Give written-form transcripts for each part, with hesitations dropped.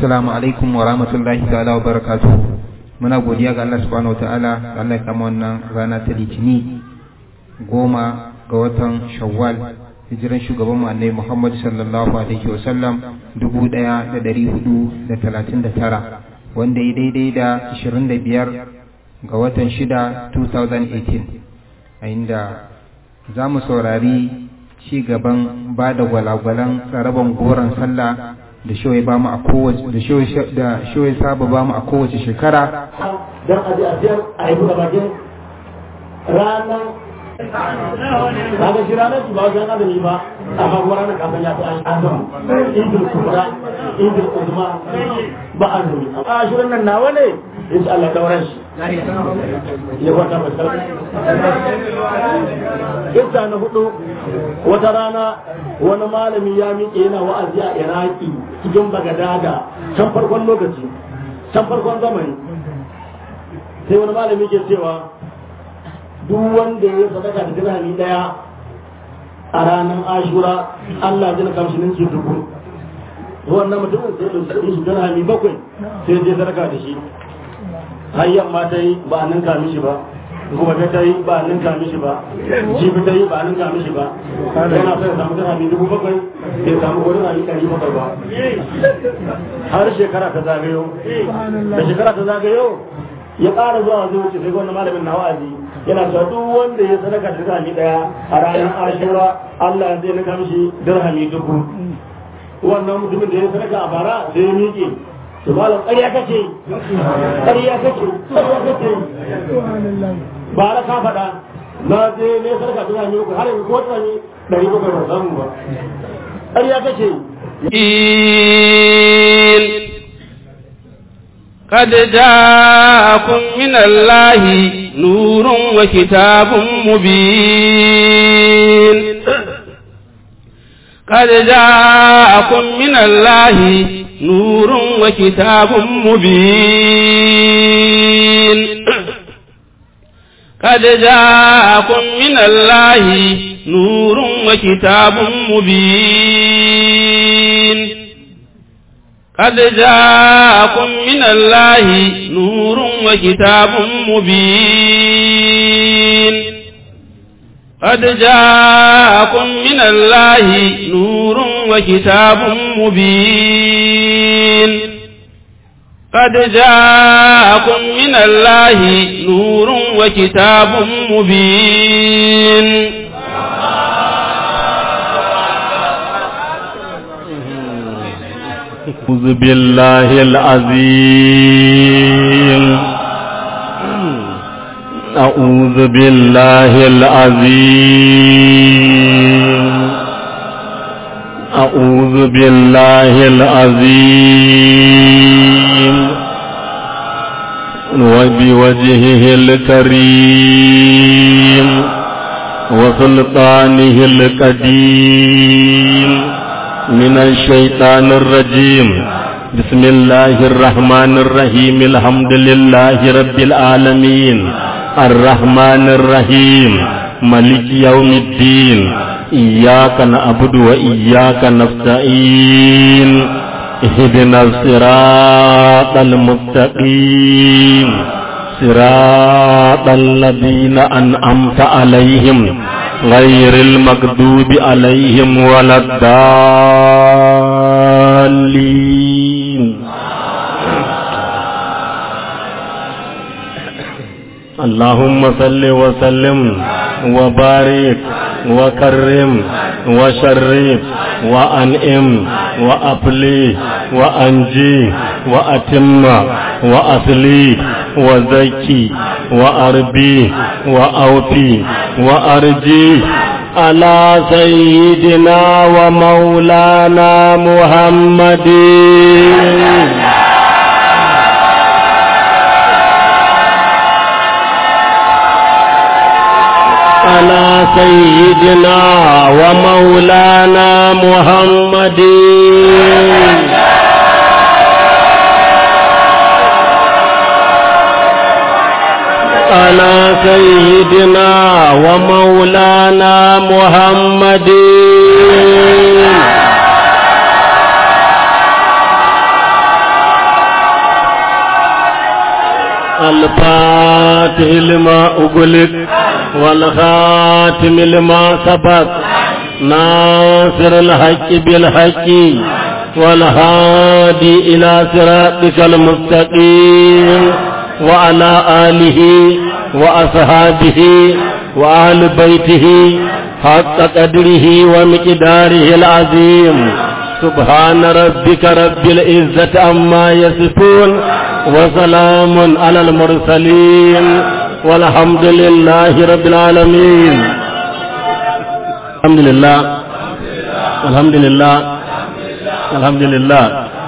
Assalamu alaikum wa rahmatullahi ta'ala wa barakatuhu. Muna godiya ga Allah subhanahu wa ta'ala, Allah ya kama wannan rana ta Litini 10 ga watan Shawwal, hijiran shugaban mu Annabi Muhammad sallallahu alaihi wa sallam 1439, wanda ya daidai da 25 ga watan 6 2018, a inda za mu saurari ci gaban ba da gwalagwalan tsaraban goron sallah da shoyi ba mu a kowace shoyi saba ba mu a kowace shekara dan aje ajiyar a yi buga bakin ranar kaga shi ranar su ba wajen azumi ba amma kuma ranar kafin ya fi an azumi idil kubra idil uzma ba azumi a shirin nan nawa ne insha Allah dauran shi ya kwanta masar isa na hudu wata rana wani malami ya miƙe yana wa'azi a Iraki cikin Bagadada can farkon lokaci can farkon zamani sai wani malami ke cewa duk wanda ya sadaka da dirhami daya a ranar Ashura Allah zai kamshi ninki 1000. wannan mutumin sai da shi dirhami 7 sai je sadaka da shi har yamma ta yi ba a ninka mishi ba, gobe ta yi ba a ninka mishi ba, jibi ta yi ba a ninka mishi ba, yana sai samu dirhami 7,000 sai samu ko dirhami 700 ba, har shekara ta zagayo. Da shekara ta zagayo ya ƙara zuwa zai wuce sai wannan malamin na wa'azi yana cewa duk wanda ya sadaka dirhami daya a ranar Ashura Allah zai ninka mishi dirhami 1000. wannan mutumin da ya sadaka a bara sai ya miƙe to malam ƙarya kake ba la ka faɗa na je ne sarka tana ne ko har yanzu ko tana ne 700 ba samu ba ƙarya kake قد جاءكم من الله نور وكتاب مبين قد جاءكم من الله نور وكتاب مبين قد جاءكم من الله نور وكتاب مبين قد جاءكم من الله نور وكتاب مبين قد جاءكم من الله نور وكتاب مبين قد جاءكم من الله نور وكتاب مبين أعوذ بالله العظيم أعوذ بالله العظيم أعوذ بالله العظيم وبوجهه الكريم وسلطانه القديم من الشيطان الرجيم بسم الله الرحمن الرحيم الحمد لله رب العالمين الرحمن الرحيم مالك يوم الدين إياك نعبد وإياك نستعين اهدنا الصراط المستقيم صراط الذين أنعمت عليهم غير المغضوب عليهم ولا الضالين اللهم صل وسلم وبارك وكرم وشرف وأنعم وأبلي وأنجي وأتم وأصلي وزكي وأربي وأوفي وأرجي على سيدنا ومولانا محمد على سيدنا ومولانا محمد على سيدنا ومولانا محمد الفاتح لما أغلق والخاتم لما سبق ناصر الحق بالحق والهادي إلى صراطك المستقيم وعلى آله وأصحابه وأهل بيته حق قدره ومقداره العظيم سبحان ربك رب العزة عما يصفون وسلام على المرسلين والحمد لله رب العالمين. الحمد لله الحمد لله الحمد لله.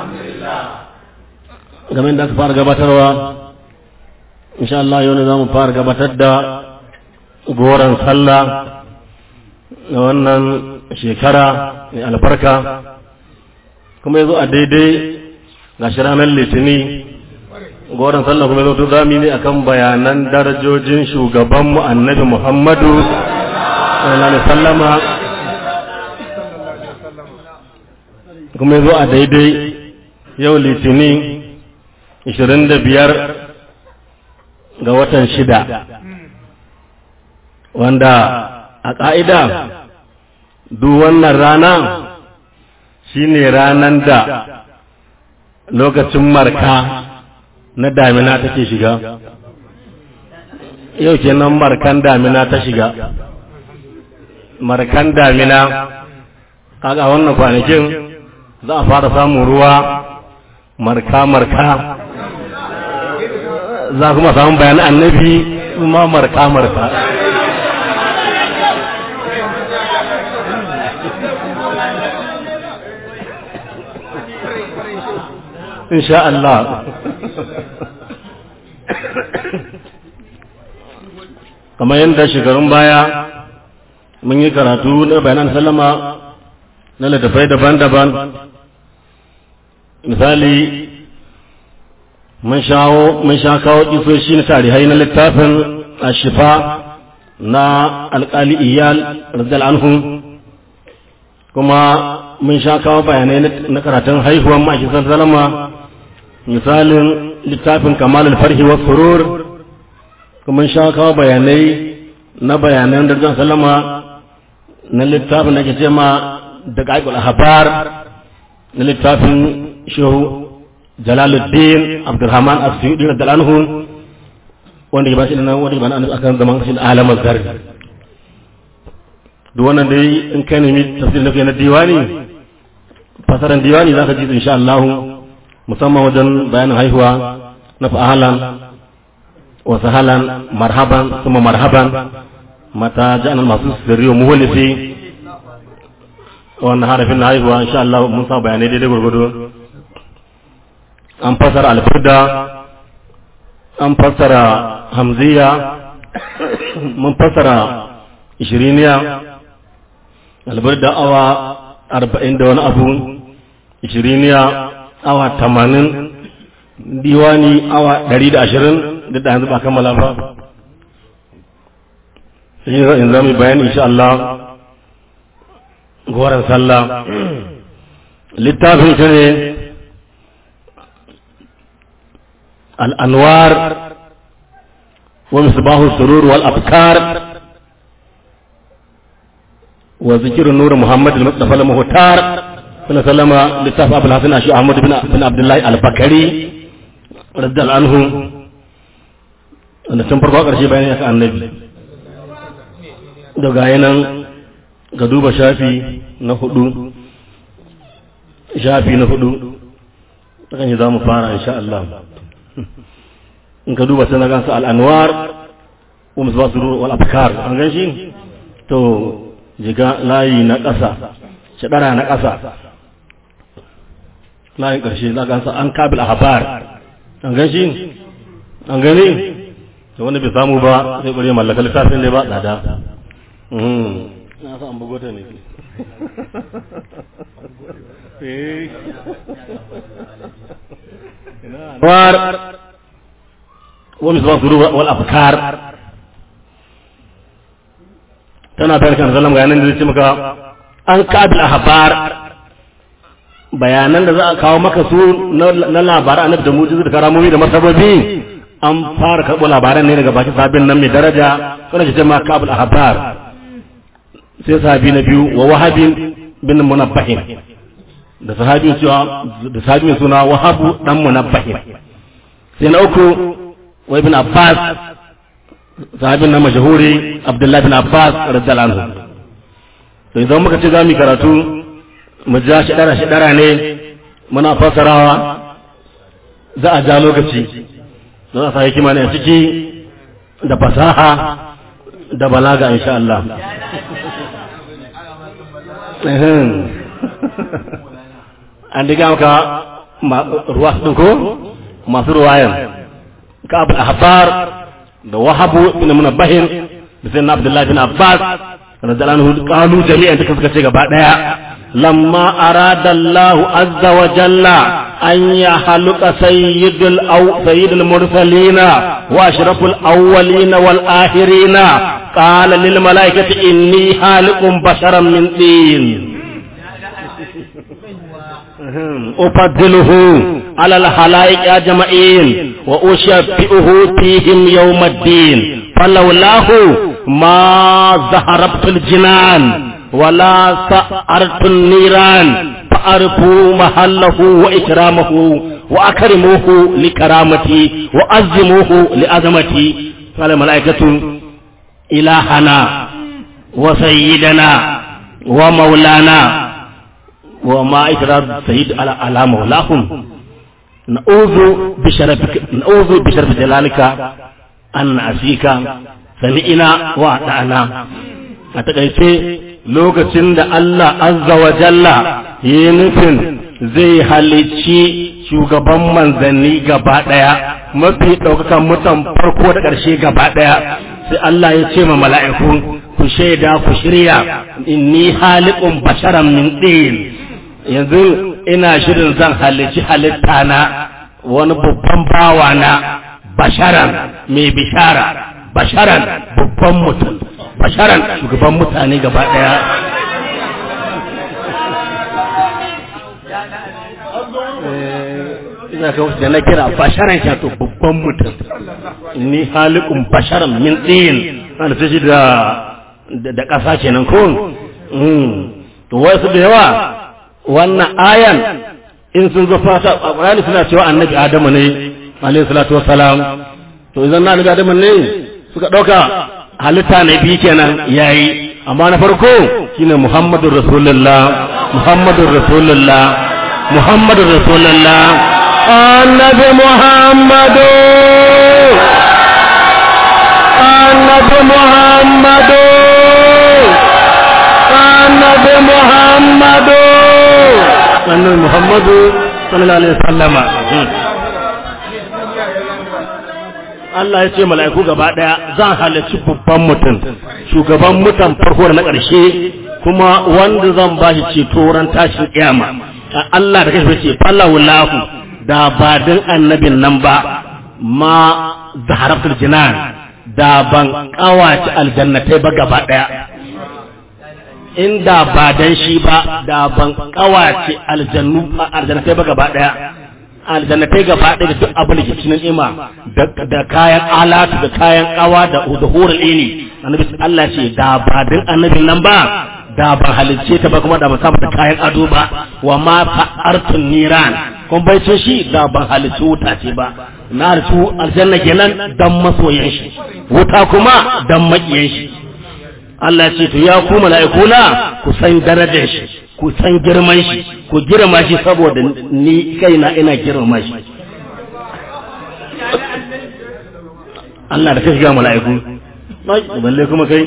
game da aka fara gabatarwa insha Allah yau ne zamu fara gabatar da goron sallah na wannan shekara mai albarka, kuma yazo a daidai ga ranar litini. Goron sallah kuma yazo zami ne akan bayanan darajojin shugabanmu annabi Muhammadu sallallahu alaihi wasallama, kuma yazo a daidai yau litini 25 ga watan 6, wanda a ƙa'ida duk wannan rana shine ranan da lokacin marka na damina take shiga. Yau kenan markan damina ta shiga. Markan damina kaga wannan kwanakin za a fara samun ruwa marka za kuma samun bayanan annabi kuma marka insha Allah. Kamar yadda shekarun baya mun yi karatu na bayanan sallama na littattafai daban-daban. Misali mun sha kawo kisoshi na tarihai na littafin Ashifa na alƙali Iyal radiyallahu anhu, kuma mun sha kawo bayanai na karatun haihuwar ma'aikatan sallama, misalin littafin Kamal al-Farhi wa Surur, kuma sha kawo bayanai na bayanan darajar sallama na littafin da ke ce ma Daqaiqul Ahbar na littafin Shehu Jalaluddin Abdurrahman As-Suyuti radiyallahu anhu, wanda ke ba shi nan wanda ke ba nan akan zaman shi alamar zarri. Duk wannan dai in kai nemi tafsirin na diwani, fasaran diwani za ka ji insha Allah, musamman wajen bayanin haihuwa na fa'alan wa sahalan marhaban kuma marhaban mata ja'an masu sirri wa muhallisi. Wannan harafin na haihuwa insha Allah mun sa bayanai daidai gurgudu. An fasara alfurda, an fasara hamziya, mun fasara ishiriniya, alfurda awa 40 da wani abu, ishiriniya awa 80, diwani awa 120, duk da yanzu ba kammala ba. Shi in za mu bayani insha Allah goron sallah. Littafin shi ne الأنوار ومصباح السرور والأفكار وذكر النور محمد المصطفى المختار صلى الله عليه وسلم لتافع أبو الحسن الشيخ أحمد بن عبد الله البكري رضي الله عنه. أنا سنفر قاقر شيء بيني عن النبي دقائنا قدوب شافي نخدو شافي نخدو لكن إذا مفارع إن شاء الله. In ka duba sai na gansu al'anwar wa musbah surur wal abkar, an gan shi to jiga layi na ƙasa, shadara na ƙasa, layin ƙarshe za gansu an kabil ahbar, an gan shi an gani to wanda bai samu ba sai ƙware mallaka littafin ne ba tsada. Na sa an bugota ne ومصباح السرور والأفكار tana bayar kan zallam bayanan da zai ce maka an kabil ahbar, bayanan da za a kawo maka su na labaran annabi da mujizu da karamomi da martabobi an fara karɓo labaran ne daga bakin sahabin nan mai daraja wanda ke jama'a Ka'ab al-Ahbar sai sahabi na biyu wa Wahab bin Munabbah da sahabi mai suna Wahab dan Munabbah sai na uku wa Ibn Abbas sahabin nan majhuri Abdullah bin Abbas radiyallahu anhu. To idan muka ce za mu karatu mu ja shidara ne muna fasarawa za a ja lokaci za a sa hikima ne a ciki da fasaha da balaga insha Allah. An diga maka ruwa su ko masu ruwayan Ka'ab al-Ahbar da Wahabu bin Munabbah da sayyidina Abdullah bin Abbas radiyallahu anhu qalu jami'an duka suka ce gaba daya lamma arada Allah azza wa jalla an yahluqa sayyidul mursalina wa ashraful awwalina wal akhirina qala lil malaikati inni haliqun basharan min tin ufaddiluhu ala al halaiq ajma'in wa ushaffi'uhu fihim yawm ad-din falawlahu ma zaharabtul jinan ولا سأرت النيران فأرفوا محله وإكرامه وأكرموه لكرامتي وأزموه لأزمتي قال الملائكة إلهنا وسيدنا ومولانا وما إكرام السيد على مولاهم نعوذ بشرف جلالك أن نعصيك سمعنا وأطعنا أتقيت lokacin da Allah azza wa jalla yi nufin zai halicci shugaban manzanni gaba daya mafi daukakan mutan farko da ƙarshe gaba daya sai Allah ya ce ma mala'iku ku shaida ku shirya inni haliqun basharan min din yanzu ina shirin zan halicci halitta na wani babban bawa na basharan mai bishara basharan babban mutum basharan shugaban mutane gaba daya ina ka wuce na kira basharan shato babban mutum ni halikun basharan min din ana tashi da ƙasa kenan ko to wasu da yawa wannan ayan in sun zo fata a Qur'ani suna cewa annabi Adamu ne alayhi salatu wassalam to idan annabi Adamu ne suka dauka halitta na biyu kenan yayi amma na farko shine Muhammadur Rasulullah Muhammadur Rasulullah Muhammadur Rasulullah annabi Muhammadu annabi Muhammadu annabi Muhammadu annabi Muhammadu sallallahu alaihi wasallama Allah ya ce mala'iku gaba daya zan halarci babban mutum shugaban mutan farko da na ƙarshe kuma wanda zan ba shi ceto ran tashin kiyama Allah da kai ce fallahu da ba din annabin nan ba ma zaharatul jinan da ban kawace aljannatai ba gaba daya inda ba dan shi ba da ban kawace aljannatai ba gaba daya aljannatai gaba ɗaya da duk abin da ke cikin ni'ima da kayan alatu da kayan kawa da hurul ini annabi Allah ce da ba din annabin nan ba da ban halicce ta ba kuma da ban saba da kayan ado ba wa ma fa'artun niran kun bai ce shi da ban halicce wuta ce ba na halicce aljanna kenan dan masoyan shi wuta kuma dan makiyan shi Allah ce to ya ku mala'ikuna ku san darajar shi ku san girman shi ku girma shi saboda ni kaina ina girma shi Allah da kai ga mala'iku balle kuma kai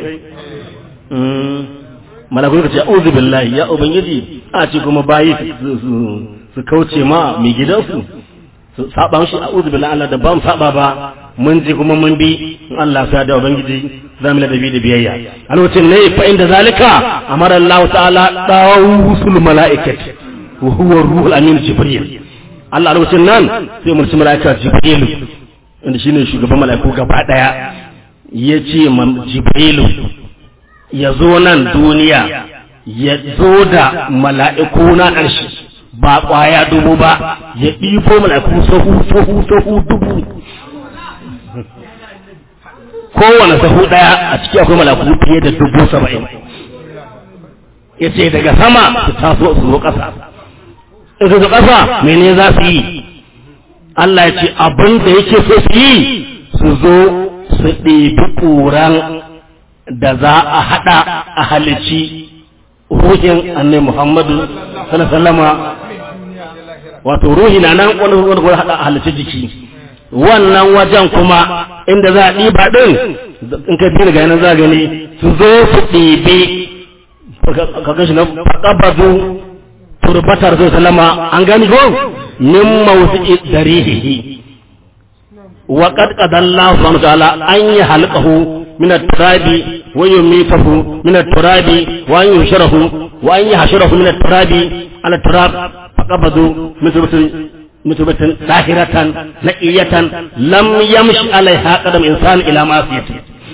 mala'iku ka ce a'udhu billahi ya ubangiji a ce kuma bayi su kauce ma mai gidansu su saba shi a'udhu billahi Allah da ba mu saba ba mun ji kuma mun bi Allah sa da ubangiji zamu da bi da biyayya a lokacin ne fa inda zalika amara Allah ta'ala dawusul mala'ikati wa huwa ruhul amin jibril Allah a lokacin nan sai mun ci mala'ika jibril inda shine shugaban mala'iku gaba daya yace jibril ya zo nan duniya ya zo da mala'iku na ƙarshe ba kwaya dubu ba ya ɗibo mala'iku sahu dubu kowane sahu ɗaya a ciki akwai malaku fiye da 70,000 ya ce daga sama su taso su zo ƙasa in su zo ƙasa mene za su yi Allah ya ce abin da yake so su yi su zo su ɗebi ƙuran da za a haɗa a halici ruhin annabi Muhammadu sallallahu wato ruhi na nan wani haɗa a halici jiki wannan wajen kuma inda za a ɗiba ɗin in ka fi daga yanar za gani su zo su ɗebe ka gashi na faƙabadu turbatar zai salama an gani ko min mawuzi darihihi wa qad qadallahu subhanahu wa ta'ala an yahliqahu min at-turabi wa yumitahu min at-turabi wa an yushrahu wa an yahshurahu min at-turabi ala turab faqabadu mitubatan dahiratan naqiyatan lam yamshi alaiha qadam insan ila ma'siyati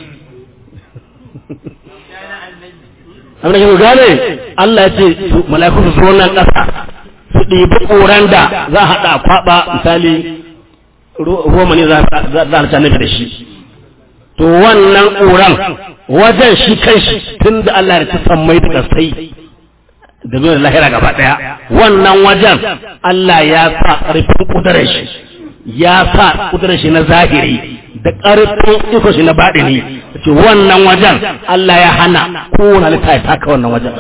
amma ne gane Allah ya ce mala'iku su zo nan kasa su ɗibi ƙoran da za a haɗa kwaɓa misali roma ne za a nabi da shi to wannan ƙoran wajen shi kan shi tun da Allah ya ci sammai da kasai da zuwa lahira gaba ɗaya wannan wajen Allah ya sa ƙarfin ƙudurar shi ya sa ƙudurar shi na zahiri da ƙarfin iko shi na baɗini ce wannan wajen Allah ya hana kowane halitta ya taka wannan wajen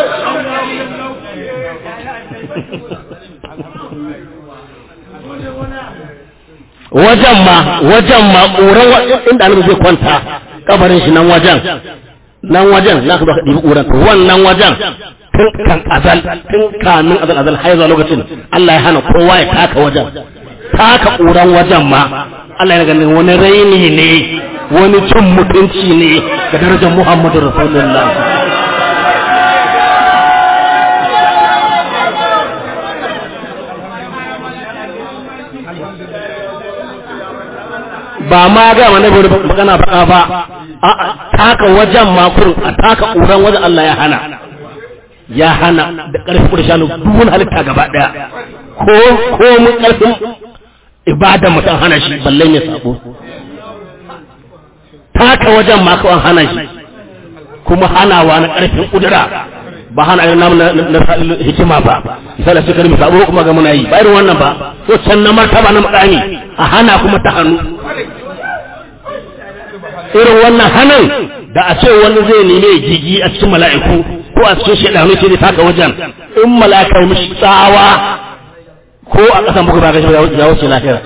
wajen ma ƙuran inda annabi zai kwanta kabarin shi nan wajen za ka zo ka ɗibi ƙuran to wannan wajen tun kan azal tun kamin azal har zuwa lokacin Allah ya hana kowa ya taka wajen taka ƙuran wajen ma Allah ya ganin wani raini ne wani cin mutunci ne ga darajar Muhammadu Rasulullah ba ma ga mana bari magana baka ba a taka wajen makurin a taka ƙuran wajen Allah ya hana da ƙarfin ƙurshanu duk halitta gaba ɗaya ko mun ƙarfin ibada mutum hana shi ballen ya sabo taka wajen ma kawai hana shi kuma hanawa na ƙarfin ƙudura ba hana irin namu na hikima ba misali sai kalmi sabo kuma ga muna yi ba irin wannan ba so can na martaba na makami a hana kuma ta hannu irin wannan hanan da a ce wani zai neme gigi a cikin mala'iku ko a cikin shaidanu ce ne taka wajen in mala'ikar mishi tsawa ko a ƙasan buku ba gashi ya wuce lafiya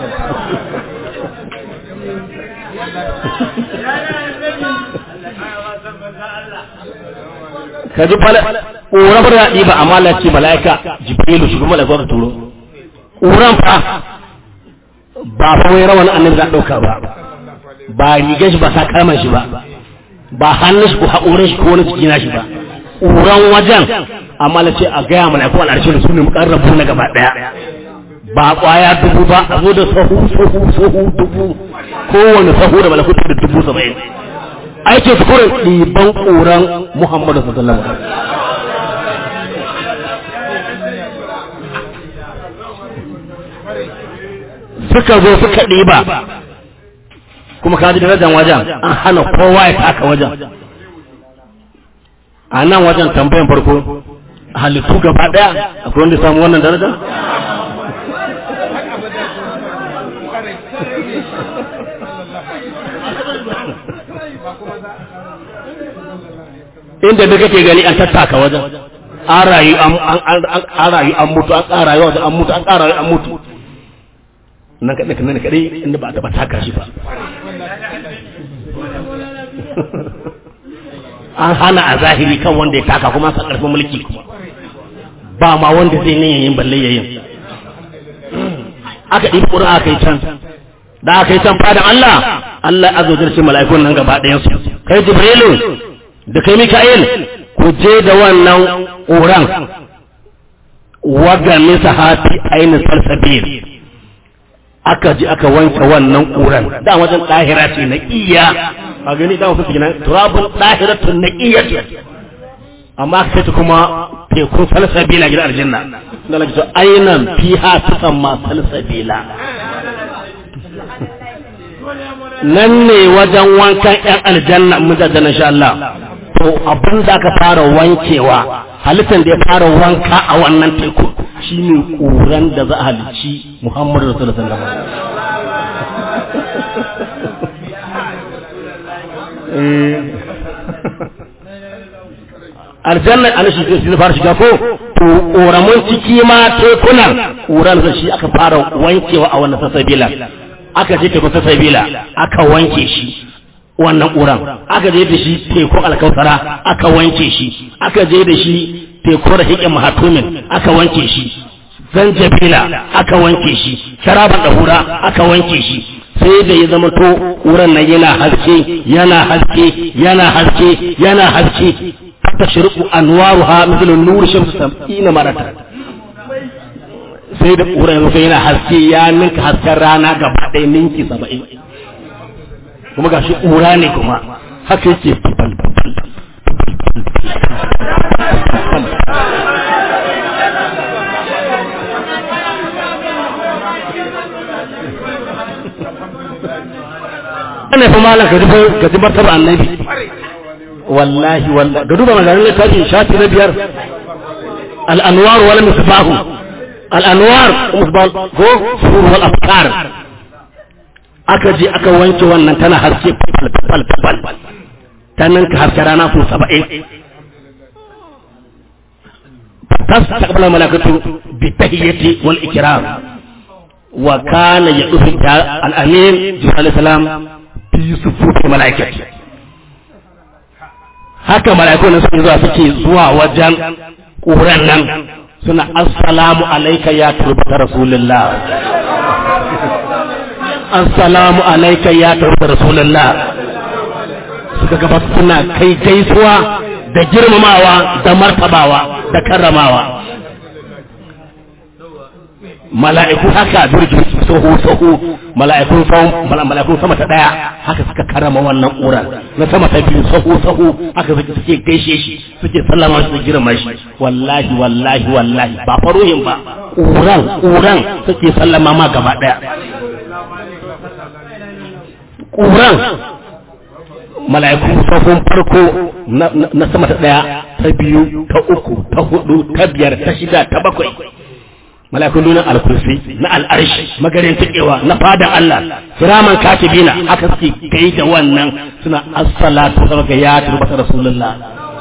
ka ji ƙorabar yaɗi ba amma lalace mala'ika jibrilu shi kuma mala'ika ka turo ƙoran fa ba fa wai rawan annabi za a ɗauka ba rigar shi ba sa kama shi ba hannun shi ko haƙorin shi ko wani ciki na shi ba ƙoran wajen amma lalace a gaya mala'iku al'arshe da su ne muƙarrabu na gaba ɗaya ba ƙwaya 1000 ba a zo da sahu 1000 kowane sahu da mala'iku da 70,000 aikin su kurin ɗiban ƙoran Muhammadu sallallahu alaihi wasallam suka zo suka ɗiba kuma ka ji darajar wajen an hana kowa ya taka wajen a nan wajen tambayan farko halittu gaba ɗaya akwai wanda samu wannan daraja inda da kake gani an tattaka wajen an rayu an mutu an ƙara yawa an mutu an ƙara an mutu nan kaɗai inda ba a taɓa taka shi ba an hana a zahiri kan wanda ya taka kuma sa ƙarfin mulki kuma ba ma wanda zai ne yayin balle yayin aka ɗibi ƙura aka yi can da aka yi can fadan Allah azza ce mala'ikun nan gaba ɗayan su kai Jibrilu da kai Mika'il ku je da wannan ƙuran waga misa hafi ainihin salsabil aka ji aka wanke wannan ƙuran da wajen ɗahira ce na iya a gani da wasu cikin turabun ɗahiratun na iya amma aka sai ta kuma tekun salsabila gidan aljanna da lagi so ainihin fiha ta samma salsabila nan ne wajen wankan ƴan aljanna mun da insha Allah to abin da aka fara wankewa halittar da ya fara wanka a wannan teku shine ƙuran da za a halicci Muhammadu Rasulullah sallallahu alaihi wasallam aljanna an shi fara shiga ko to ƙoramun ciki ma tekunan ƙuran da shi aka fara wankewa a wannan sasabila aka je teku sasabila aka wanke shi wannan ƙuran aka je da shi tekun alkautara aka wanke shi aka je da shi tekun rahiƙin mahatumin aka wanke shi zanjabila aka wanke shi sharaban dahura aka wanke shi sai da ya zama to ƙuran nan yana haske yana haske yana haske yana haske tashriqu anwaruha mithlu nur shamsi 70 marata sai da ƙuran yanzu yana haske ya ninka hasken rana gaba ɗaya ninki 70 kuma ga shi ƙura ne kuma haka yake ana fi malar ka ji martaba annabi wallahi wallahi ga duba maganin littafin shafi na 5 al'anwar wal misbahu al'anwar misbah ko surur wal afkar aka je aka wanke wannan tana haske fal ta ninka haske rana su 70 tastaqbala malakatu bi tahiyyati wal ikram wa kana yadufu al-amin jibril alayhi salam fi sufufi malaikati haka malaikun suke zuwa wajen ƙuran nan suna assalamu alayka ya turbata rasulullah assalamu alayka ya turbata rasulullah suka gaba suna kai gaisuwa da girmamawa da martabawa da karramawa mala'iku haka durji soho mala'ikun sama ta daya haka suka karama wannan ƙuran na sama ta biyu soho haka suke gaishe shi suke sallama shi da girma shi wallahi ba faruhin ba ƙuran suke sallama ma gaba daya ƙuran mala'iku sahun farko na sama ta daya ta biyu ta uku ta hudu ta biyar ta shida ta bakwai malakun dunan alkursi na al'arshi magarin tukewa na fadan Allah kiraman katibina haka suke kai da wannan suna assalatu sabaka ya turbata rasulullah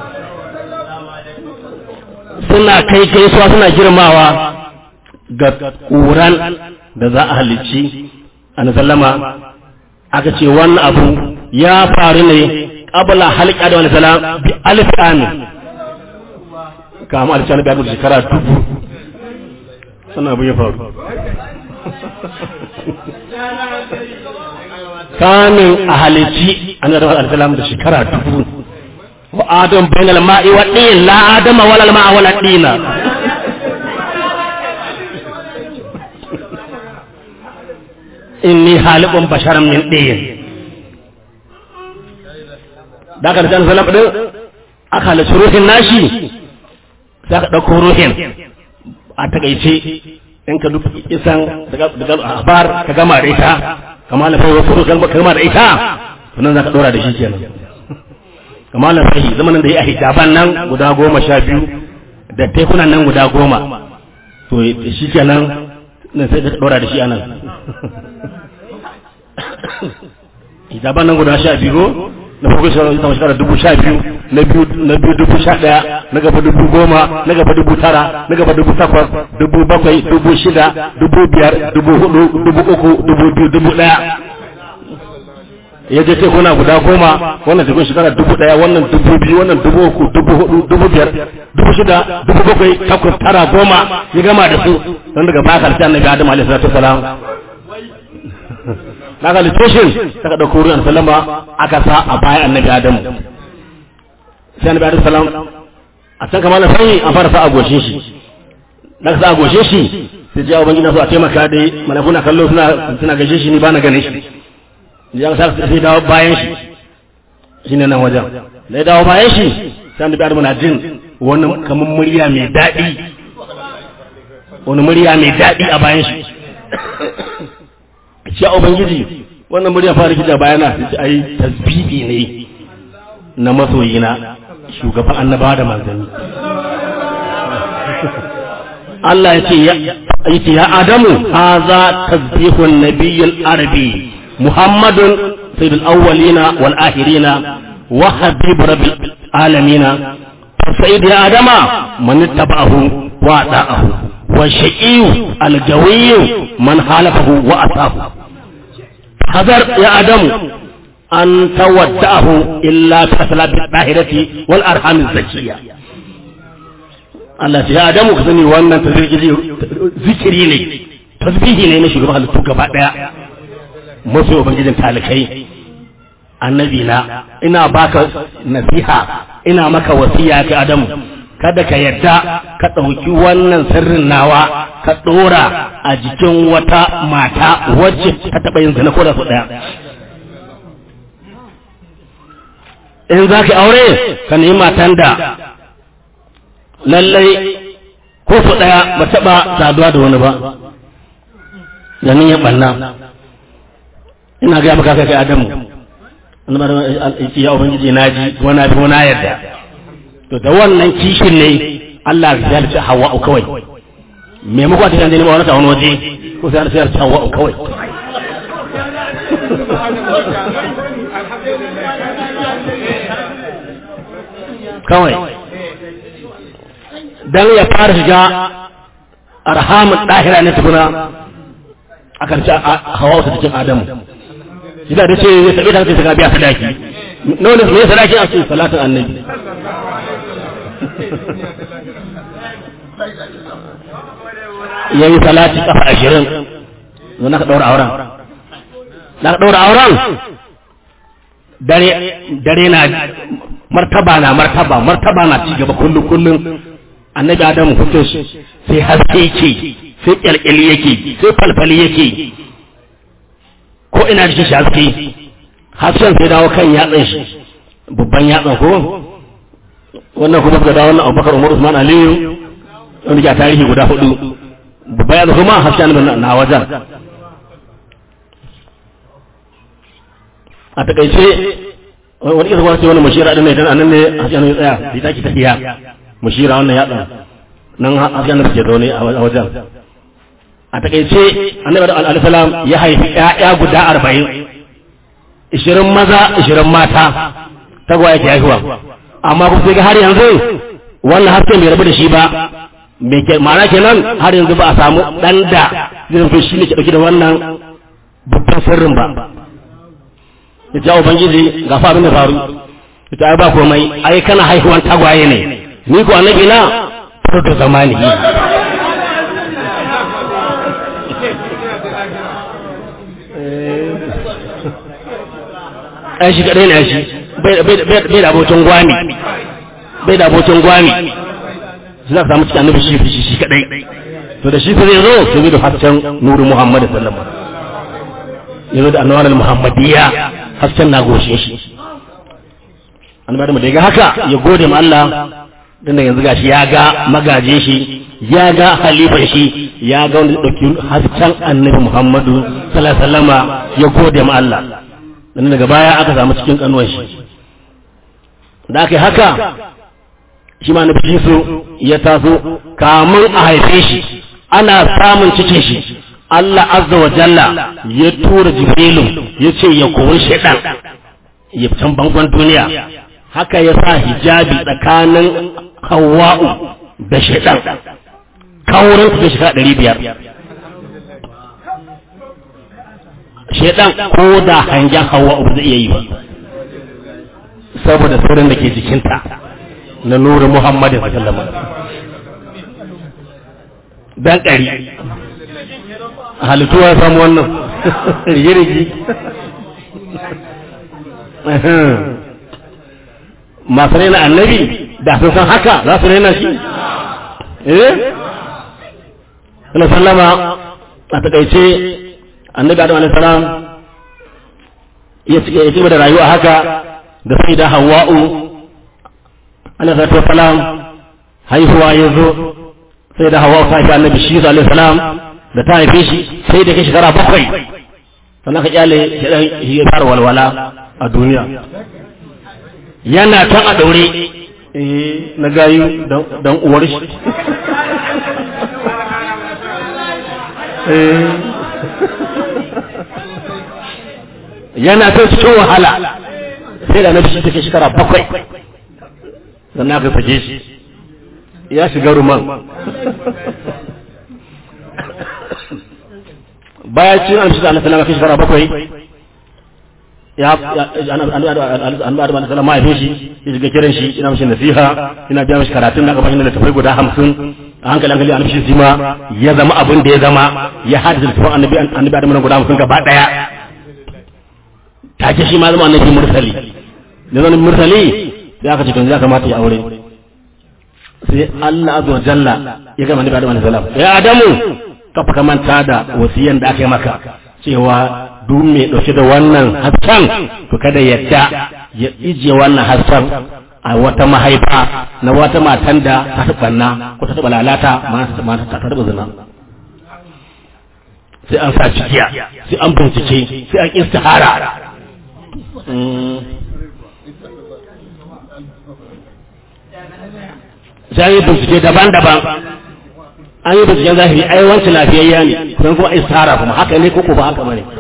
suna kai gaisuwa suna girmawa ga ƙuran da za a halicci an sallama aka ce wannan abu ya faru ne qabla halqa da wani salam bi alf amin kama alcana da shekara 1000 sannan abu ya faru kamin a halici an zara al'adalam da shekara 1000 wa adam bayan alma'i wa ɗin la adama wala alma'a wala ɗina inni halibun basharan min ɗin da aka da jan zalab ɗin aka halici ruhin nashi za ka ɗauko ruhin a takaice in ka duk isan daga abar ka gama da ita kamar lafai wasu ka gama da ita sannan za ka dora da shi kenan kamar lafai zamanin da ya hijaban nan guda 12 da tekunan nan guda 10 to shi kenan nan sai ka dora da shi anan hijaban nan guda 12 na farko shekara 12,000 na biyu 11,000 na gaba 10,000 na gaba 9,000 na gaba 8,000 7,000 6,000 5,000 4,000 2,000 1,000 ya je tekuna guda 10 wannan tekun shekara 1,000 wannan 2,000 wannan 3,000 4,000 5,000 6,000 7,000 8,000 9,000 10 ya gama da su don daga baya karshe annabi Adam alaihi salatu wasalam na ga littoshin ta ɗauko ruwan salama aka sa a bayan annabi adamu sai annabi adamu salam a can kamar na sanyi an fara sa a goshe shi na sa a goshe shi sai ji abin gina su a taimaka dai malaku na kallo suna gaishe shi ni ba na gane shi ya sa sai dawo bayan shi ne nan wajen da ya dawo bayan shi sai annabi adamu na jin wani kamar murya mai daɗi a bayan shi ya ubangiji wannan murya fara kija bayana ai tasbihi ne na masoyina shugaban annabawa da manzanni Allah ya ce ya Adamu haza tasbihun nabiyyul arabi Muhammadun sayyidul awwalina wal akhirina wa habib rabbil alamina sayyid ya Adama man ittaba'ahu wa da'ahu wa shaqiyu al-jawiyyu man halafahu wa atahu hazar ya Adamu an tawadda'ahu illa bi salabil dahirati wal arhamil zakiyya Allah ya Adamu ka sani wannan zikiri ne tasbihi ne na shugaban halittu gaba daya mafi ubangijin talikai annabi na ina baka nasiha ina maka wasiya ga Adamu kada ka yadda ka ɗauki wannan sirrin nawa ka ɗora a jikin wata mata wacce ta taɓa yin zina ko da su ɗaya in za ka aure ka nemi matan da lallai ko su ɗaya ba taɓa saduwa da wani ba da ni ya ɓanna ina gaya maka kai Adamu ya ubangiji na ji wani abin wani yadda to da wannan kishin ne Allah ya halitta Hawwa kawai maimakon ta yanzu ne ba wani ta wani waje ko sai ya halitta Hawwa kawai kawai dan ya fara shiga arhamun dahira ne tukuna a karshe Hawwa ta cikin Adamu shi da ce ya tabi da ta biya sadaki nole ne sadaki a cikin salatin annabi yayi salati kafa 20 zan ka daura auren da daura auren dare na martaba na ci gaba kullun annabi Adamu hutun sai haske yake sai kyalkyali yake sai falfali yake ko ina da shi haske hasken sai dawo kan yatsan shi babban yatsan ko wannan kuma ga dawo wannan Abubakar Umar Usman Aliyu wanda ke tarihi guda 4 babban yatsan kuma hasken na wajen a takaice wani isa wani wani mashira din ne dan anan ne hasken ya tsaya sai take tafiya mashira wannan yatsan nan hasken da ke zaune a wajen a takaice annabi alaihi salam ya haifi ƴaƴa guda 40 20 maza 20 mata tagwaye ke haihuwa amma kuma sai ga har yanzu wannan haske bai rabu da shi ba me ke ma'ana kenan har yanzu ba a samu dan da zai fi shi ne ke dauke da wannan babban sirrin ba ya jawo ubangiji ga fa abin da faru ita ai ba komai ai kana haihuwan tagwaye ne ni ko annabi na farko zamani ai shi kadai ne shi bai da abokin gwami su za ka samu cikin annabi shi kadai to da shi fa zai zo sai da hasken nuru Muhammad sallallahu alaihi wasallam yazo da anwar al-muhammadiyya hasken na goshe shi annabi da ga haka ya gode ma Allah dan yanzu gashi ya ga magaje shi ya ga halifan shi ya ga wanda dauki hasken annabi Muhammadu sallallahu alaihi wasallama ya gode ma Allah dan daga baya aka samu cikin kanuwan shi da aka haka shi ma nabi su ya taso kamun a haife shi ana samun cikin shi Allah azza wa jalla ya tura Jibrilu ya ce ya kori shaitan ya can bangon duniya haka ya sa hijabi tsakanin Hawwa'u da shaitan kaurin su da shekara 500 shaitan ko da hangen Hawwa'u ba zai iya yi ba saboda sirrin da ke jikinta na nuru Muhammad sallallahu alaihi wasallam dan kari halittu ya samu wannan rigi masu raina annabi da sun san haka za su raina shi Allah sallama a takaice annabi Adam alaihi salam ya ci da rayuwa haka da sai da Hawwa'u alaihi salam haihuwa ya zo sai da Hawwa'u ta haifi annabi shi alaihi salam da ta haife shi sai da kai shekara 7 sannan ka kyale ya fara walwala a duniya yana kan a daure na gayu dan uwar shi yana ta cikin wahala sai da na bishi take shekara 7 sannan aka sake shi ya shiga ruman baya cin an shi da Allah sallama kai shekara 7 ya an ba da sallama ya shi ya shiga kiran shi ina mishi nasiha ina biya mishi karatun da gaban da tafai guda 50 a hankali an mishi zima ya zama abin da ya zama ya hadisa tafan annabi Adam guda 50 gaba daya take shi ma zama annabi mursali da zan mursali sai aka ce to ya kamata ya aure sai Allah azza wa jalla ya ga annabi Adam sallam ya Adamu ka manta da wasiyan da aka yi maka cewa duk mai dauke da wannan hasken to kada yadda ya ije wannan hasken a wata mahaifa na wata matan da ta tabanna ko ta taba lalata ma ta taba zina sai an sa cikiya sai an bincike sai an istihara sai yi bincike daban-daban an yi binciken zahiri ai wancan lafiyayya ne don kuma istihara kuma haka ne ko ba haka bane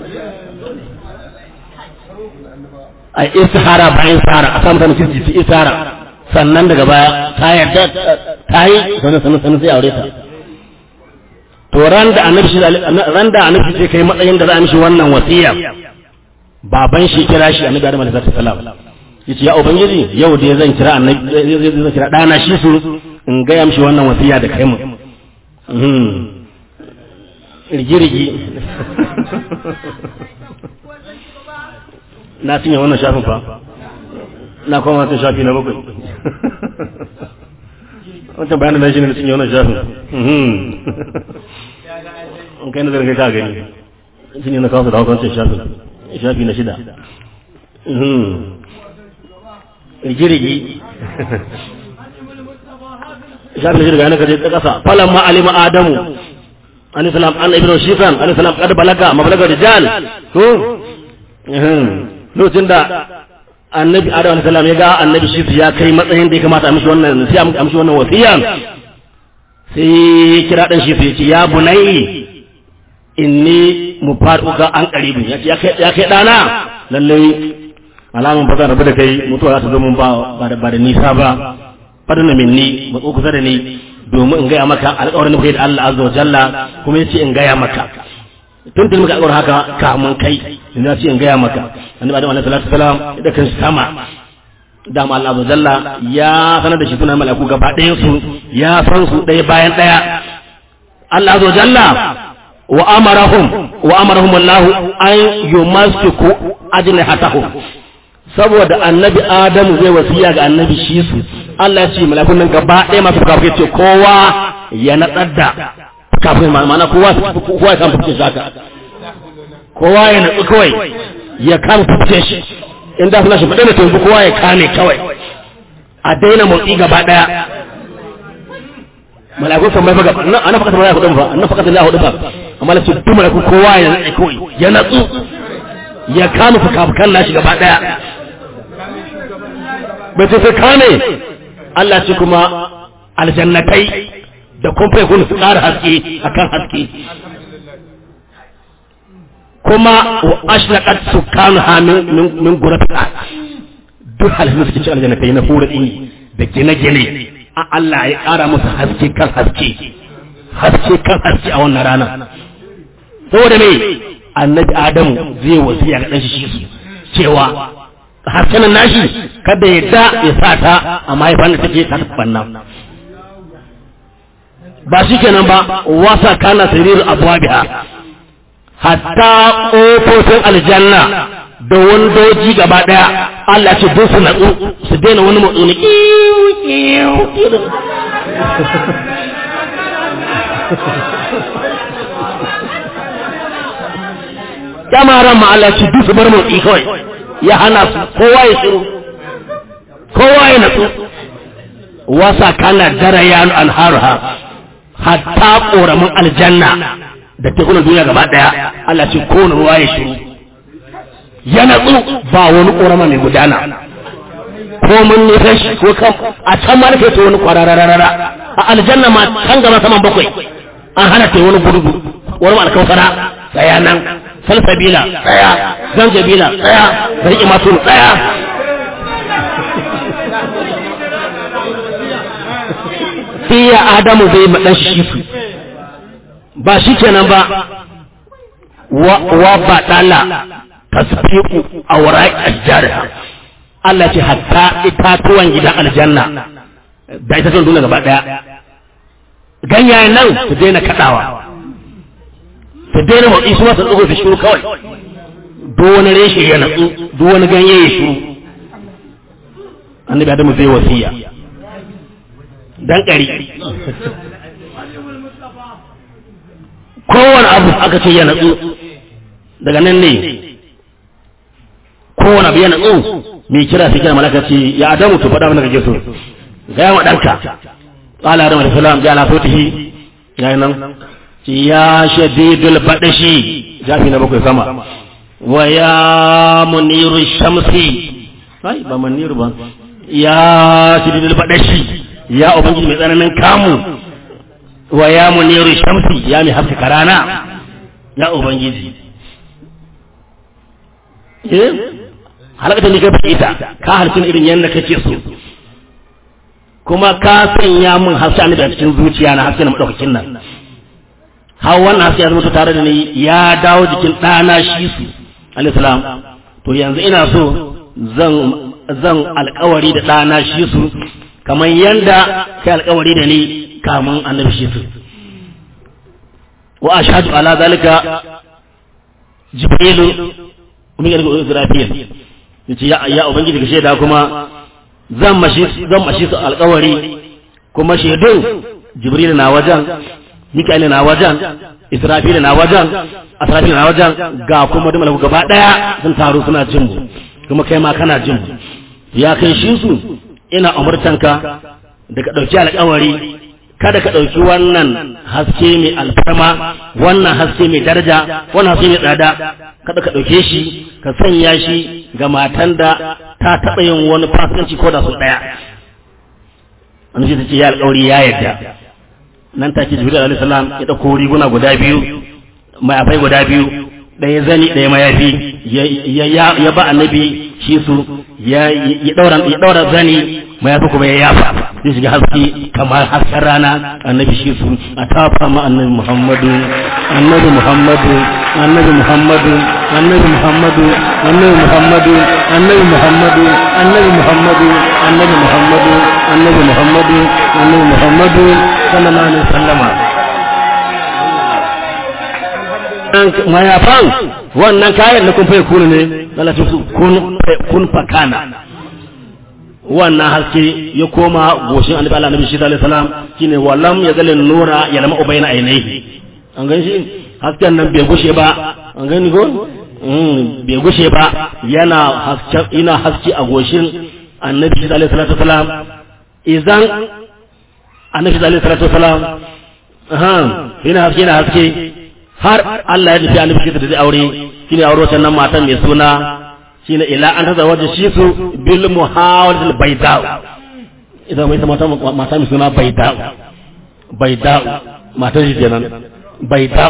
a istihara bayan istihara a samu sanin kirki su istihara sannan daga baya ta yarda ta yi sannan sai aure ta to ran da annabi sai kai matsayin da za a mishi wannan wasiya baban shi kira shi annabi Adam alaihi salam yace ya ubangiji yau da zan kira annabi zan kira dana shi su in ga ya mishi wannan wasiya da kai mu rigirigi na cinye wannan shafin fa na kuma wata shafi na 7 wancan bayanin da shi ne cinye wannan shafin in kai nazarin kai ka gani cinye na kawo da wancan shafin shafi na 6 rigirigi shafi na 6 ga yana kaje ta kasa falan ma alima adamu anisalam an ibnu shifan anisalam kad balaga mablaga rijal to lokacin da annabi adam alaihi salam ya ga annabi shi ya kai matsayin da ya kamata a mishi wannan sai a mishi wannan wasiya sai kira dan shi ya ce ya bunai inni mufaruka an qaribin ya kai dana lalle alamun ba zan rabu da kai mutuwa za ta zo mun ba da nisa ba fadana minni matso kusa da ni domin in gaya maka alƙawarin da da Allah azza wa jalla kuma yace in gaya maka tun muka alƙawarin haka kamun kai ina ce in gaya maka annabi Adam alaihi salatu wasalam da kan sama da Allah azza wa jalla ya sanar da shi sunan mala'iku gaba ɗayan su ya san su ɗaya bayan ɗaya Allah azza wa jalla wa amarahum Allah an yumasiku ajnihatahum saboda annabi Adamu zai wasiya ga annabi shi su Allah ya ce malakun nan gaba ɗaya masu kafin ce kowa ya natsar da kafin ma'ana kowa ya kama fice shi haka kowa ya natsu kawai ya kama fice shi in da suna shi faɗe da tunzu kowa ya kame kawai a daina motsi gaba ɗaya malakun san bai faga ana fakata ba ya hudu ba ana fakata ya hudu ba amma na ce duk malakun kowa ya natsu kawai ya natsu ya kama fuka-fukan nashi gaba ɗaya bai ce sai kame Allah ce kuma aljannatai da kumfai kun su ƙara haske akan haske kuma wa ashraqat sukanha min ghurafha duk halittun suke cikin aljannatai na hura ini da gine-gine a Allah ya ƙara musu haske kan haske kan haske a wannan rana saboda me annabi Adamu zai wasiya ga dan shi cewa haskenan nashi kada ya da ya sa ta a mahaifan da take ta banna ba shi kenan ba wasa kana sirir abwabiha hatta ƙofofin aljanna da wandoji gaba daya Allah ce duk su natsu su daina wani motsi ne kyamaran ma Allah ce duk su bar motsi kawai ya hana su kowa ya shiru kowa ya natsu wasa kana daraya anharuha hatta ƙoramin aljanna da tekunan duniya gaba daya Allah ce kowane ruwa ya shiru ya natsu ba wani ƙorama mai gudana ko mun nufin shi ko kan a can ma nake ta wani kwarararara a aljanna ma can gaba saman bakwai an hana ta wani gurgu wani alkawfara tsaya nan salsabila tsaya zanjabila tsaya zarki masu tsaya sai ya Adamu zai maɗan shi su ba shi kenan ba wa ba ɗala tasfiku a wura'i ajjariha Allah ce hatta itatuwan gidan aljanna da ita son duniya gaba daya ganyayen nan su daina kadawa su daina motsi su masu tsogo su shiru kawai duk wani reshe ya natsu duk wani ganye ya shiru annabi Adamu zai wasiya dan kari kowane abu aka ce ya natsu daga nan ne kowane abu ya natsu mai kira sai kira malaka ce ya Adamu to faɗa mana kake so ga yawa danka qala Adamu alayhi salam ja ala fatihi yayin nan ya shadidul badashi jafi na bakwai sama wa ya muniru shamsi ai ba muniru ba ya shadidul badashi ya ubangiji mai tsananin kamu wa ya muniru shamsi ya mai haskaka rana ya ubangiji halakata ne ka fita ka harcin irin yadda kake so kuma ka sanya min haske ne da cikin zuciya na haske na madaukakin nan har wannan haske ya zama tare da ni ya dawo jikin ɗana shi su alayhi salam to yanzu ina so zan alƙawari da ɗana shi su kamar yanda kai alƙawari da ni kamun annabi shi su wa ashhadu ala zalika jibrilu mun ga Israfil yace ya ubangiji ka shaida kuma zan mashi su alƙawari kuma shaidun Jibril na wajen Mika'il na wajen Israfil na wajen Asrafil na wajen ga kuma duk malaku gaba daya sun taru suna jin mu kuma kai ma kana jin mu ya kai shi su ina umurtanka da ka dauki alƙawari kada ka dauki wannan haske mai alfarma wannan haske mai daraja wannan haske mai tsada kada ka dauke shi ka sanya shi ga matan da ta taɓa yin wani fasikanci ko da su ɗaya wani shi ta ce ya alƙawari ya yarda nan take Jibril alaihi salam ya ɗauko riguna guda biyu mayafai guda biyu ɗaya zani ɗaya mayafi ya ba annabi shi su ya ɗaura zani mayafi kuma ya yafa zai shiga haske kamar hasken rana annabi shi su a tafa ma annabi Muhammadu annabi Muhammadu annabi Muhammadu annabi Muhammadu annabi Muhammadu annabi Muhammadu annabi Muhammadu annabi Muhammadu annabi Muhammadu annabi Muhammadu sallallahu alaihi wasallama mayafan wannan kayan na kun fa kunu ne lalata su kun fakana wannan haske ya koma goshin annabi Allah nabi sallallahu alaihi wasallam shine wallam ya zalin nura ya lama ubayna ainihi an gan shi hasken nan bai gushe ba an gani ko bai gushe ba yana haske a goshin annabi sallallahu alaihi wasallam idan annabi sallallahu alaihi wasallam yana haske har Allah ya nufi annabi da zai aure shine aure wannan matan mai suna shine ila an tazawaja shi su bil muhawalatil bayda idan mai mata mai suna bayda matan shi kenan bayda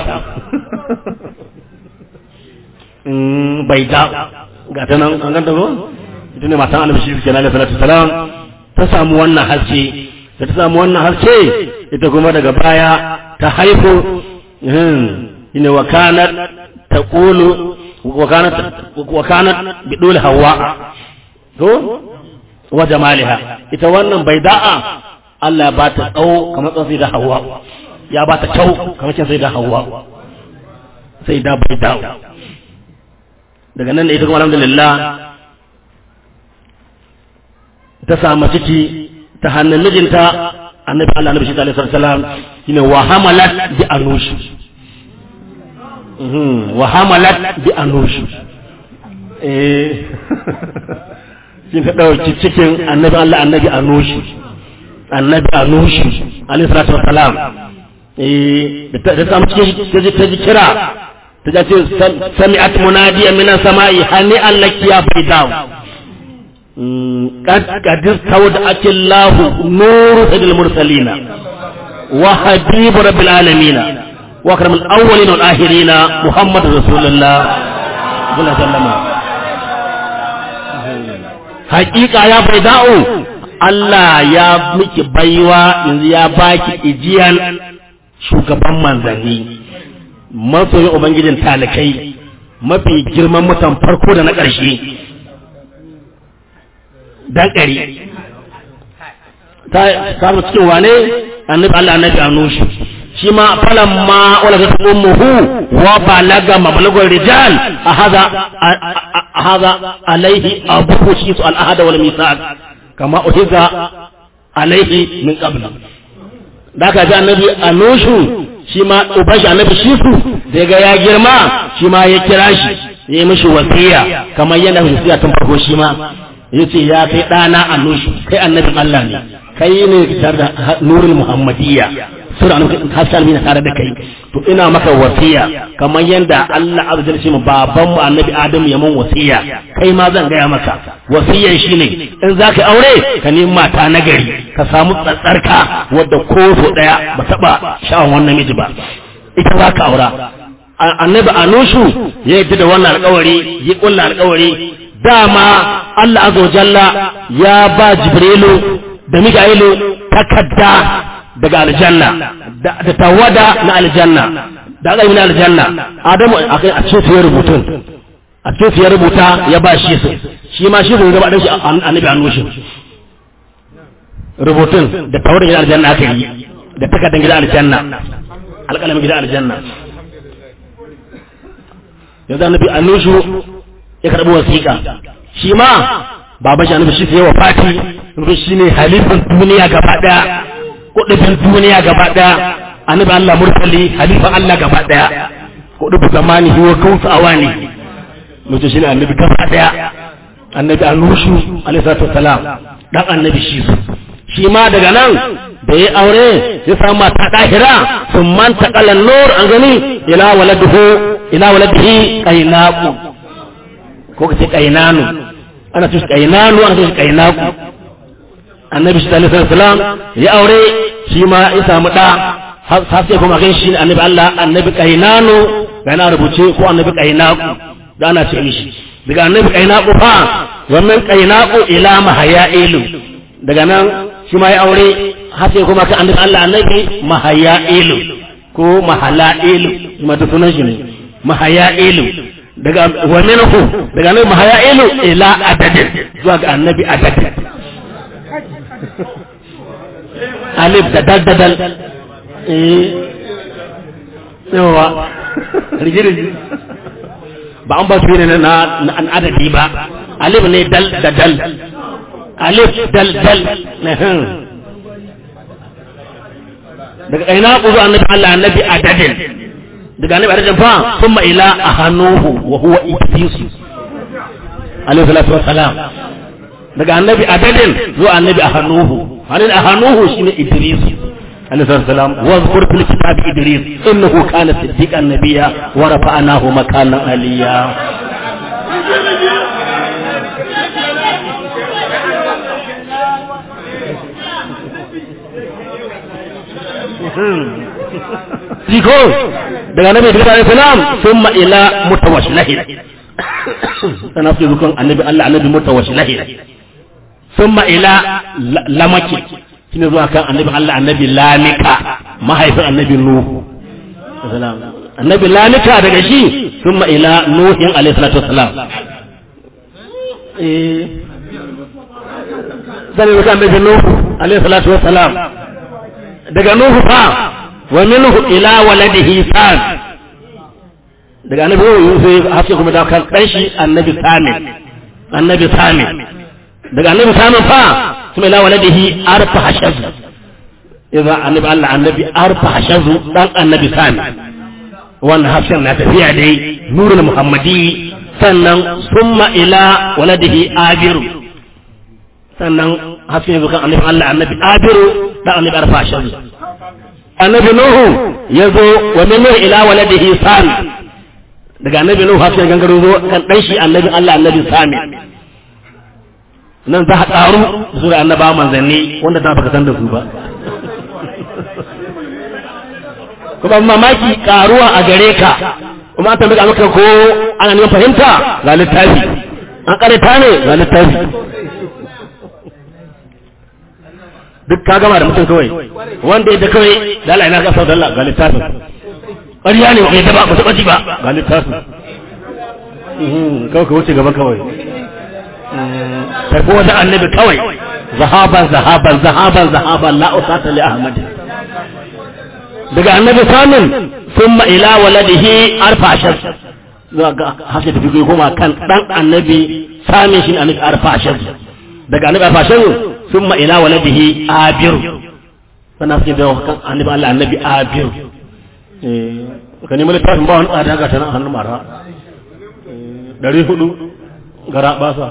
bayda ga ta nan an ganta ko ita ne matan annabi shi kenan alaihi salatu wasalam ta samu wannan haske da ta samu wannan haske ita kuma daga baya ta haifu ina wakanat taqulu wakanat bidul hawa to wa jamaliha ita wannan baida'a Allah ya bata tsawo kamar sai da hawa ya bata kyau kamar sai da hawa sai da baida'a daga nan ne ita kuma alhamdulillah ta samu ciki ta hannun mijinta annabi Allah nabi sallallahu alaihi wasallam shine wa hamalat bi anushi wa hamalat bi anushi shin ta dauki cikin annabi Allah annabi anushi alaihi salatu wasalam da ta samu cikin ta ji kira ta ce sami'at munadiya min as-sama'i hani allaki ya baidaw qad istawda'at Allah nuru sadil mursalina wa habib rabbil alamin wa akram al-awwalin wal akhirin Muhammad rasulullah sallallahu alaihi wasallam haqiqa ya baida'u Allah ya miki baiwa yanzu ya baki ijiyan shugaban manzanni masoyin ubangijin talakai mafi girman mutan farko da na ƙarshe dan ƙari ta samu cikin wane annabi Allah annabi anushi shi ma falamma waladat ummuhu wa balaga mablagul rijal hadha alaihi abuhu shi su al-ahad wal mithaq kama uhiza alaihi min qabl da ka ji annabi anushu shi ma ubashi annabi shisu daga ya girma shi ma ya kira shi ya yi mishi wasiya kamar yana wasiya tun farko shi ma yace ya kai dana anushu kai annabin Allah ne kai ne tare da nurul muhammadiyya sura an hasal mina tare da kai to ina maka wasiya kamar yanda Allah azza wa jalla baban mu annabi Adamu ya mun wasiya kai ma zan gaya maka wasiyan shine in zaka aure ka nemi mata nagari ka samu tsatsarka wadda ko so daya ba taba sha'awan wannan miji ba ita zaka aura annabi Anushu ya yi da wannan alƙawari yi kullu alƙawari dama Allah azza wa jalla ya ba Jibrilu da Mika'ilu takadda daga aljanna da tawada na aljanna da aka yi na aljanna Adamu a cikin ya rubutun a cikin ya rubuta ya ba shi su shi ma shi zai gaba da shi annabi Anushu rubutun da tawada gidan aljanna aka yi da takaddan gidan aljanna alƙalamin gidan aljanna yanzu annabi Anushu ya karɓi wasiƙa shi ma baban shi annabi shi sai wa fati shi ne halifan duniya gaba daya kudin duniya gaba daya annabi Allah mursali halifan Allah gaba daya kudin zamani huwa kausu awani mutum shi ne annabi gaba daya annabi Anushu alaihi salatu wassalam dan annabi shi ma daga nan da ya aure ya samu mata dahira sun man taqalan nur an gani ila waladihi qainaqu ko kace qainanu ana tushe qainanu ana tushe qainaqu annabi sallallahu alaihi wasallam ya aure shi ma ya samu da har sai kuma gan shi annabi Allah annabi qainanu yana rubuce ko annabi qainaqu da ana ce mishi daga annabi qainaqu fa wannan qainaqu ila mahayailu daga nan shi ma ya aure har sai kuma ka annabi Allah annabi mahayailu ko mahalailu kuma da sunan shi ne mahayailu daga wannan ku daga annabi mahayailu ila adadin zuwa ga annabi adadin alif da dal yawa rigirigi ba an ba su ne na adadi ba alif ne dal da dal alif dal daga kaina ku zuwa annabi Allah annabi adadin daga annabi adadin fa kuma ila ahanuhu wa huwa iblis alaihi salatu wassalam daga annabi adadin zuwa annabi ahanuhu halin ahanuhu shine idris alaihi salam wa zkur fil kitab idris innahu kana siddiqan nabiyya wa rafa'nahu makanan aliyya Ziko daga annabi idris alaihi salam thumma ila mutawashilahin sana fi zukun annabi Allah annabi mutawashilahin thumma ila lamaki shine zuwa kan annabi Allah annabi lamika mahaifin annabi nuhu annabi lamika daga shi thumma ila nuhin alayhi salatu wassalam zai zuwa annabi nuhu alayhi salatu wassalam daga nuhu fa wa minhu ila waladihi san daga annabi yusuf haske kuma da kan dan shi annabi samin daga annabi samin fa kuma ila waladihi arfa hashazu idan annabi Allah annabi arfa hashazu dan annabi samin wannan hafshan na tafiya dai nurul muhammadi sannan summa ila waladihi abiru sannan hafshan kan annabi Allah annabi abiru dan annabi arfa hashazu annabi nuhu yazo wa min ila waladihi sami daga annabi nuhu har sai gangaro zo kan dan shi annabi Allah annabi sami nan za a karu su da annaba manzanni wanda da baka san da su ba kuma mamaki karuwa a gare ka kuma an tambaye maka ko ana neman fahimta ga littafi an karanta ne ga littafi duk ka gama da mutum kawai wanda yadda kawai da Allah ina ga sau da Allah ga littafin ƙarya ne kai da ba ku taɓa ji ba ga littafin kawai ka wuce gaba kawai tafi wata annabi kawai zahaban la usata li ahmad daga annabi samin thumma ila waladihi arfashas ga haka tafi kai kuma kan dan annabi samin shi annabi arfashas daga annabi arfashas thumma ila waladihi abir wannan sai da kan annabi Allah annabi abir ka nemi littafin ba wani tsada ga tana hannun mara 400 gara basa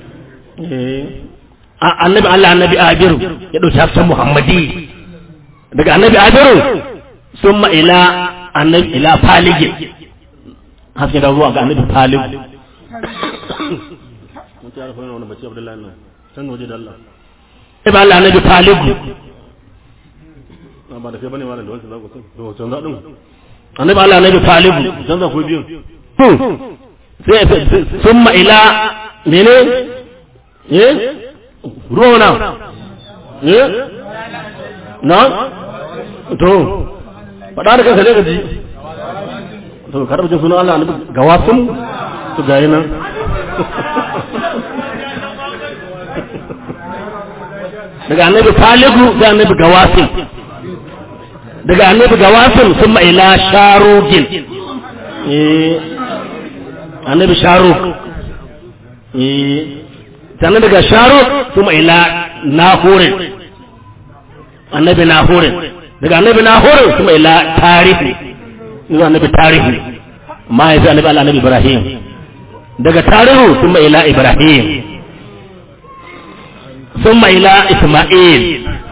annabi Allah annabi abiru ya dauki hafsan muhammadi daga annabi abiru summa ila annabi ila falige haske da zuwa ga annabi falig mun ta rufa wannan bace Abdullahi nan san waje da Allah sai ba Allah annabi falig ba da kai bane wannan da wannan zaku to san zadin annabi Allah annabi falig san za ku biyu sai summa ila mene ruwa na na to faɗa da kanka ne ka ji to ka rabu sunan Allah annabi gawasun to ga yana daga annabi faligu da annabi gawasin daga annabi gawasin sun ila sharugin annabi sharuk sannan daga sharuk kuma ila nahurin annabi nahurin daga annabi nahurin kuma ila tarihi zuwa annabi tarihi ma ya zai annabi ibrahim daga tarihu kuma ila ibrahim ثم إلى إسماعيل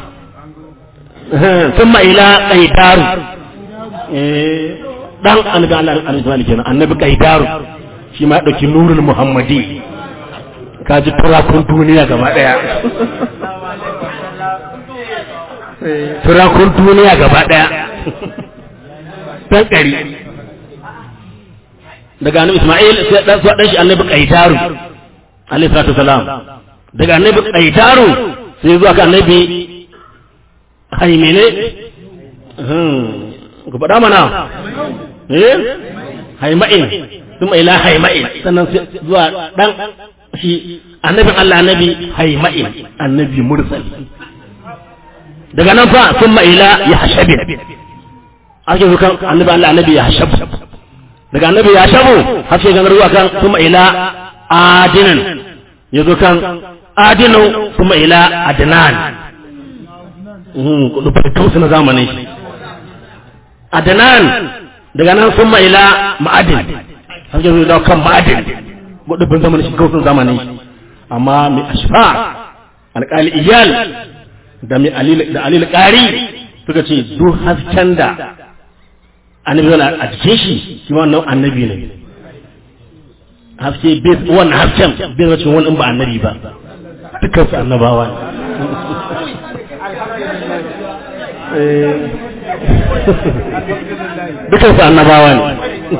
ثم إلى قيدار dan annabi Allah alaihi kenan annabi Qaidaru shi ma dauki nurul muhammadi kaji turakun duniya gaba daya turakun duniya gaba daya dan kari daga annabi Isma'il sai dan so dan shi annabi Qaidaru alaihi salatu wasalam daga annabi Qaidaru sai zuwa ga annabi Haimene ku faɗa mana Haima'in kuma ila Haima'in sannan zuwa dan shi annabin Allah annabi Haima'in annabi mursal daga nan fa kuma ila Yahshab ake zukan annabi Allah annabi Yahshab daga annabi Yahshab har sai ganar zuwa kan kuma ila Adinan yazo kan Adinu kuma ila Adnan kudu farkausu na zamanin shi Adnan daga nan sun ila ma'adin har yanzu da kan ma'adin gudubin zamanin shi kausun zamanin shi amma mai ashfa alƙali iyal da mai alil ƙari suka ce duk hasken da annabi zana a cikin shi shi wannan annabi ne haske wannan hasken bai racin wani ba annabi ba dukkan su annabawa ne dukan su annabawa ne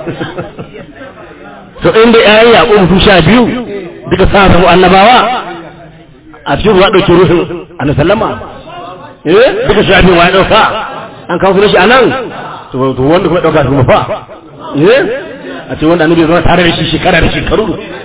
to inda yayin Yaqub su 12 duka sa su annabawa a cikin ruwa dauke ruhin annabi sallama duka 12 wai dauka an kawo shi anan to wanda kuma dauka su fa a ce wanda annabi zama tare da shi shekara da shekaru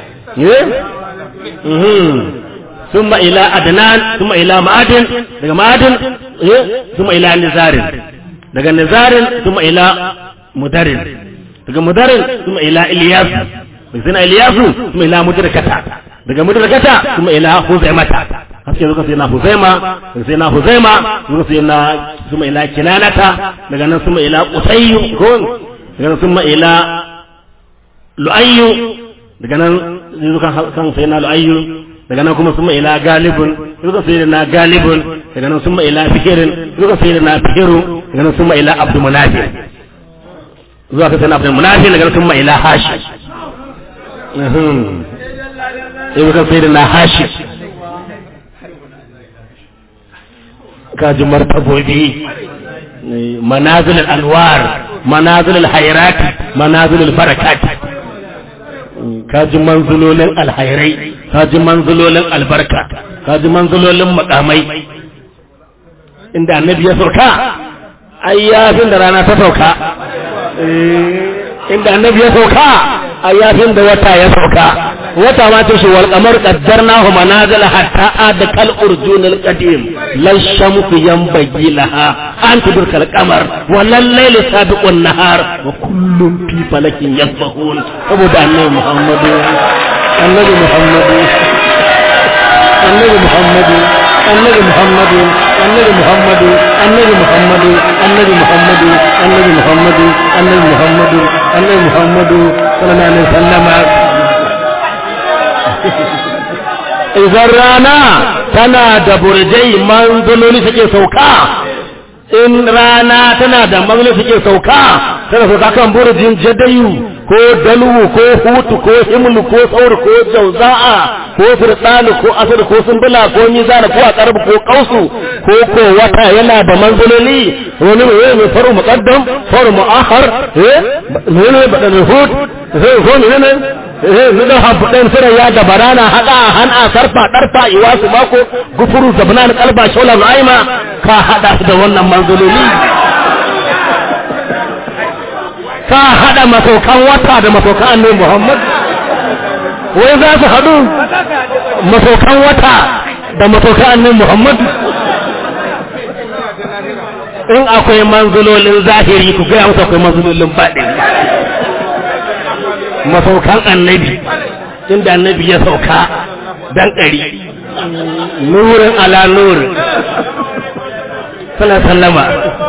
ثم إلى أدنان ثم إلى معادن daga معادن ثم إلى نزارن daga nizarin ثم إلى مدرن daga mudarin ثم إلى إلياس daga إلياس ثم إلى مدركتا daga مدركتا ثم إلى خزيمة haske zuka sai na Huzaima sai na Huzaima zuka sai na ثم إلى Kinanata daga nan ثم إلى Qusayyu daga nan ثم إلى Lu'ayyu daga nan zuka kan sai na Lu'ayyu daga nan kuma summa ila galibun zuwa sayyidina galibun daga nan summa ila fikirin zuwa sayyidina fikiru daga nan summa ila abdul munafi zuwa ka sayyidina abdul munafi daga nan summa ila hashim zuwa sayyidina hashim kaji martabobi manazil al-anwar manazil al-hayrat manazil al-barakat kaji manzulolin alhairai kaji manzulolin albarka kaji manzulolin makamai inda annabi ya sauka ayyafin da rana ta sauka inda annabi ya sauka ayyafin da wata ya sauka wata ma ta shi wal qamar qaddarnahu manazila hatta adkal urjunal qadim lan shamsu yanbaghi laha an tudrikal qamar wa lal layli sabiqun nahar wa kullun fi falakin yasbahun saboda annabi muhammadu annabi muhammadu annabi muhammadu annabi muhammadu annabi muhammadu annabi muhammadu annabi muhammadu annabi muhammadu annabi muhammadu annabi muhammadu sallallahu alaihi wasallam idan rana tana da burjai manzuloli suke sauka in rana tana da manzuloli suke sauka tana sauka kan burjin jadayu ko dalwu ko hutu ko himlu ko saur ko jauza'a ko firdalu ko asr ko sumbula ko mizana ko aqrab ko qausu ko wata yana da manzuloli wani ne faru muqaddam faru muakhar ne badan hut ko ne nudan haɓuɗin firaya da barana haɗa hana sarfa ɗarfa iwa su mako gufuru zabnan kalba shola ma'aima ka haɗa su da wannan manzuloli ka haɗa masaukan wata da masaukan annabi Muhammad wai za su haɗu masaukan wata da masaukan annabi Muhammad in akwai manzulolin zahiri ku gaya musu akwai manzulolin baɗin masaukan annabi inda annabi ya sauka dan ɗari nurin ala nurin sallama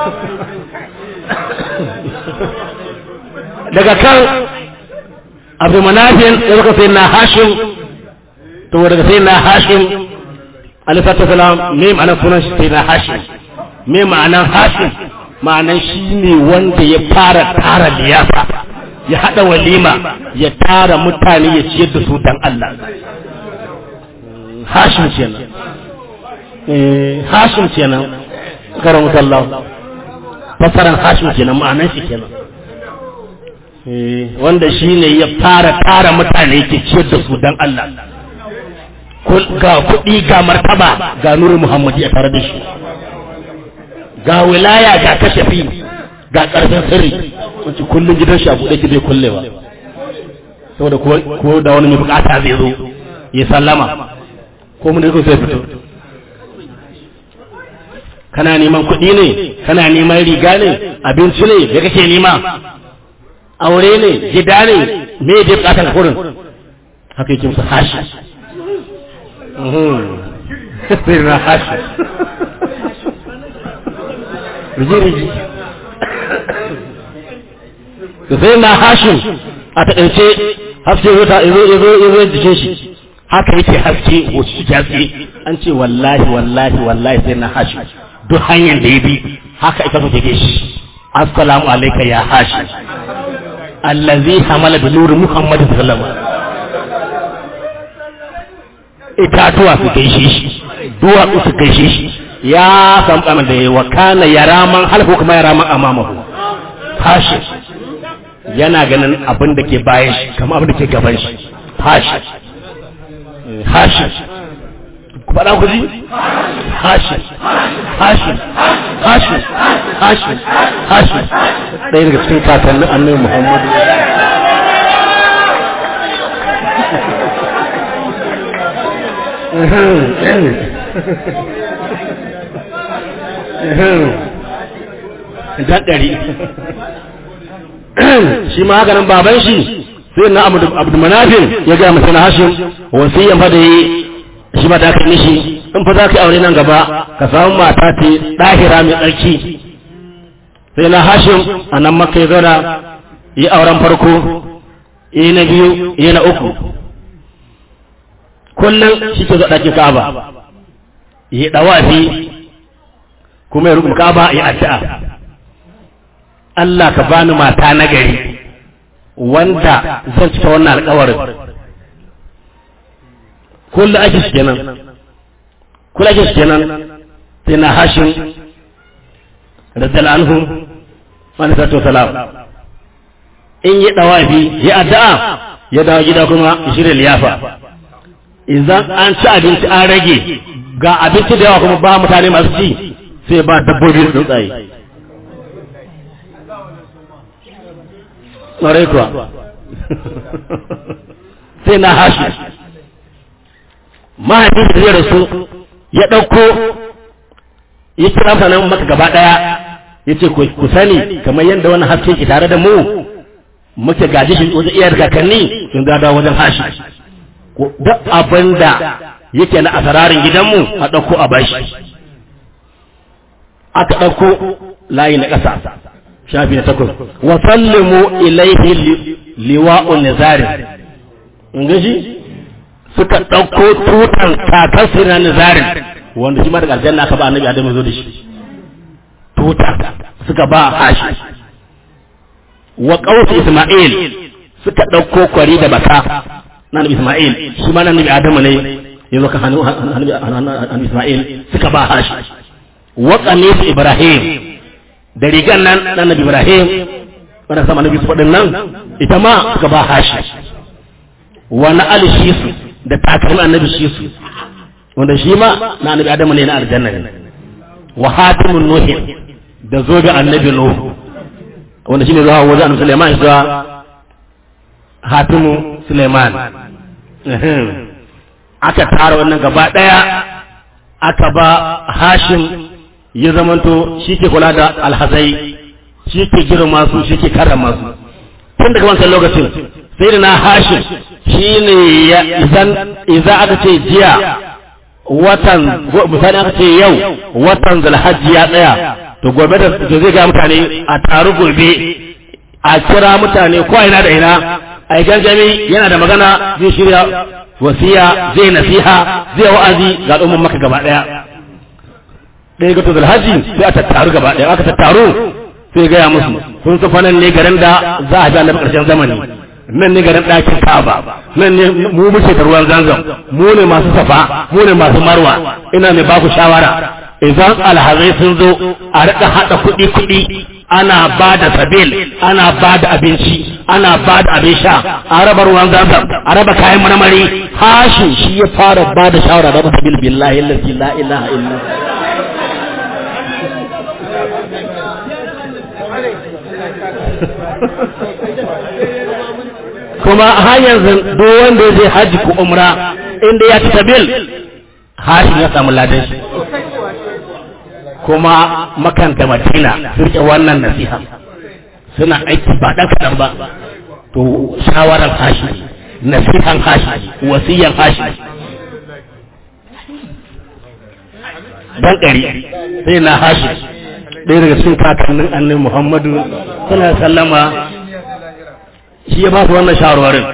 daga kan abu manafin ya zaka sai na hashim to daga sai na hashim alifatu salam me ma'anar sunan shi sai na hashim me ma'anar hashim ma'anar shi ne wanda ya fara tara liyafa ya haɗa walima ya tara mutane ya ciyar da su dan Allah hashim kenan hashim kenan karamu Allah fasaran hashim kenan ma'anar shi kenan wanda shine ya fara tara mutane yake ciyar da su dan Allah ga kuɗi ga martaba ga nuru Muhammadi a tare da shi ga wilaya ga kashafi ga ƙarfin sirri wacce kullum gidan shi a buɗe ki zai kullewa saboda ko da wani mai bukata zai zo ya sallama ko mun ko sai fito kana neman kuɗi ne kana neman riga ne abinci ne da kake nema aure ne gida ne me da bukatar kurin haka yake musu hashi sai na hashi riji to sai na hashim a taƙaice haske wuta izo jikin shi haka yake haske wacce haske an ce wallahi sai na hashim duk hanyar da ya bi haka ita take ke shi assalamu alayka ya hashim allazi hamala bi nuri muhammad sallallahu alaihi wasallam itatuwa su gaishe shi duwatsu su gaishe shi ya san kamar da wa kana yaraman halfu kuma yaraman amamahu hashim yana ganin abin da ke bayan shi kamar abin da ke gaban shi hashim ku faɗa ku ji hashim ɗaya daga cikin kakannin annabi Muhammadu ɗari shi ma haka nan baban shi sai na abdu manafin ya gaya masa na hashim wasiyan fa da yi shi ma da aka yi shi in fa za ka yi aure nan gaba ka samu mata ce ɗahira mai tsarki sai na hashim a nan maka ya zauna yi auren farko yi na biyu yi na uku kullum shi ke zo ɗakin Ka'aba ya ɗawafi kuma ya rubuta Ka'aba ya addu'a Allah ka bani mata na gari wanda zan cika wannan alƙawarin kullum ake shi kenan sai na Hashim radiyallahu anhu wani sato salam in yi ɗawafi ya addu'a ya dawo gida kuma ya shirya liyafa idan an ci abinci an rage ga abinci da yawa kuma ba mutane masu ci sai ba dabbobi da tsuntsaye ƙwarai kuwa sai na Hashi mahaifin da zai rasu ya ɗauko ya kira sanan maka gaba ɗaya ya ce ku sani kamar yadda wani haske ke tare da mu muke gaji shi wajen iyar kakanni sun dawo wajen Hashi duk abin da yake na asararin gidanmu a ɗauko a bashi aka ɗauko layi na ƙasa shafi na 8 wa sallimu ilaihi liwa'un nizarin in gaji suka ɗauko tutan kakansu na nizarin wanda shi ma daga aljanna aka ba annabi Adamu zo da shi tuta suka ba Hashi wa qawsi Isma'il suka ɗauko kwari da baka na annabi Isma'il shi ma annabi Adamu ne yazo kan annabi Isma'il suka ba Hashi wa qamis Ibrahim da rigan nan na annabi Ibrahim wanda sama annabi su nan ita ma suka ba Hashi wa na al-Shisu da takalmin annabi Shisu wanda shi ma na annabi Adamu ne na aljanna ne wa hatimun Nuh da zobe annabi Nuh wanda shine zuwa wajen annabi Sulaiman zuwa hatimu Sulaiman aka tara wannan gaba daya aka ba Hashim ya zamanto shi ke kula da alhazai shi ke girma su shi ke karrama su tun daga wancan lokacin sai da na Hashim shine idan aka ce jiya watan misali aka ce yau watan Zulhajji ya tsaya to gobe da zai ga mutane a taru gobe a kira mutane ko ina da ina a gangami yana da magana zai shirya wasiya zai nasiha zai wa'azi ga al'umman maka gaba daya ɗaya ga tuzul haji sai a tattaru gaba daya aka tattaru sai gaya musu kun san fanan ne garin da za a ji annabi ƙarshen zamani nan ne garin ɗakin Ka'aba nan ne mu muke da ruwan Zanzam mu ne masu safa mu ne masu marwa ina mai baku shawara idan alhazai sun zo a rika hada kuɗi ana ba da sabil ana ba da abinci ana ba da abin sha a raba ruwan Zanzam a raba kayan marmari Hashim shi ya fara ba da shawara da sabil billahi allazi la ilaha illa kuma har yanzu duk wanda zai haji ko umra inda ya ci sabil Hashim ya samu ladan shi kuma makanta Madina surke wannan nasiha suna aiki ba dan kadan ba to shawaran Hashi nasihan Hashi wasiyan Hashi dan kari sai na Hashi ɗaya daga cikin kakannin annabi Muhammadu sallallahu alaihi wasallama shi ya ba su wannan shawarwarin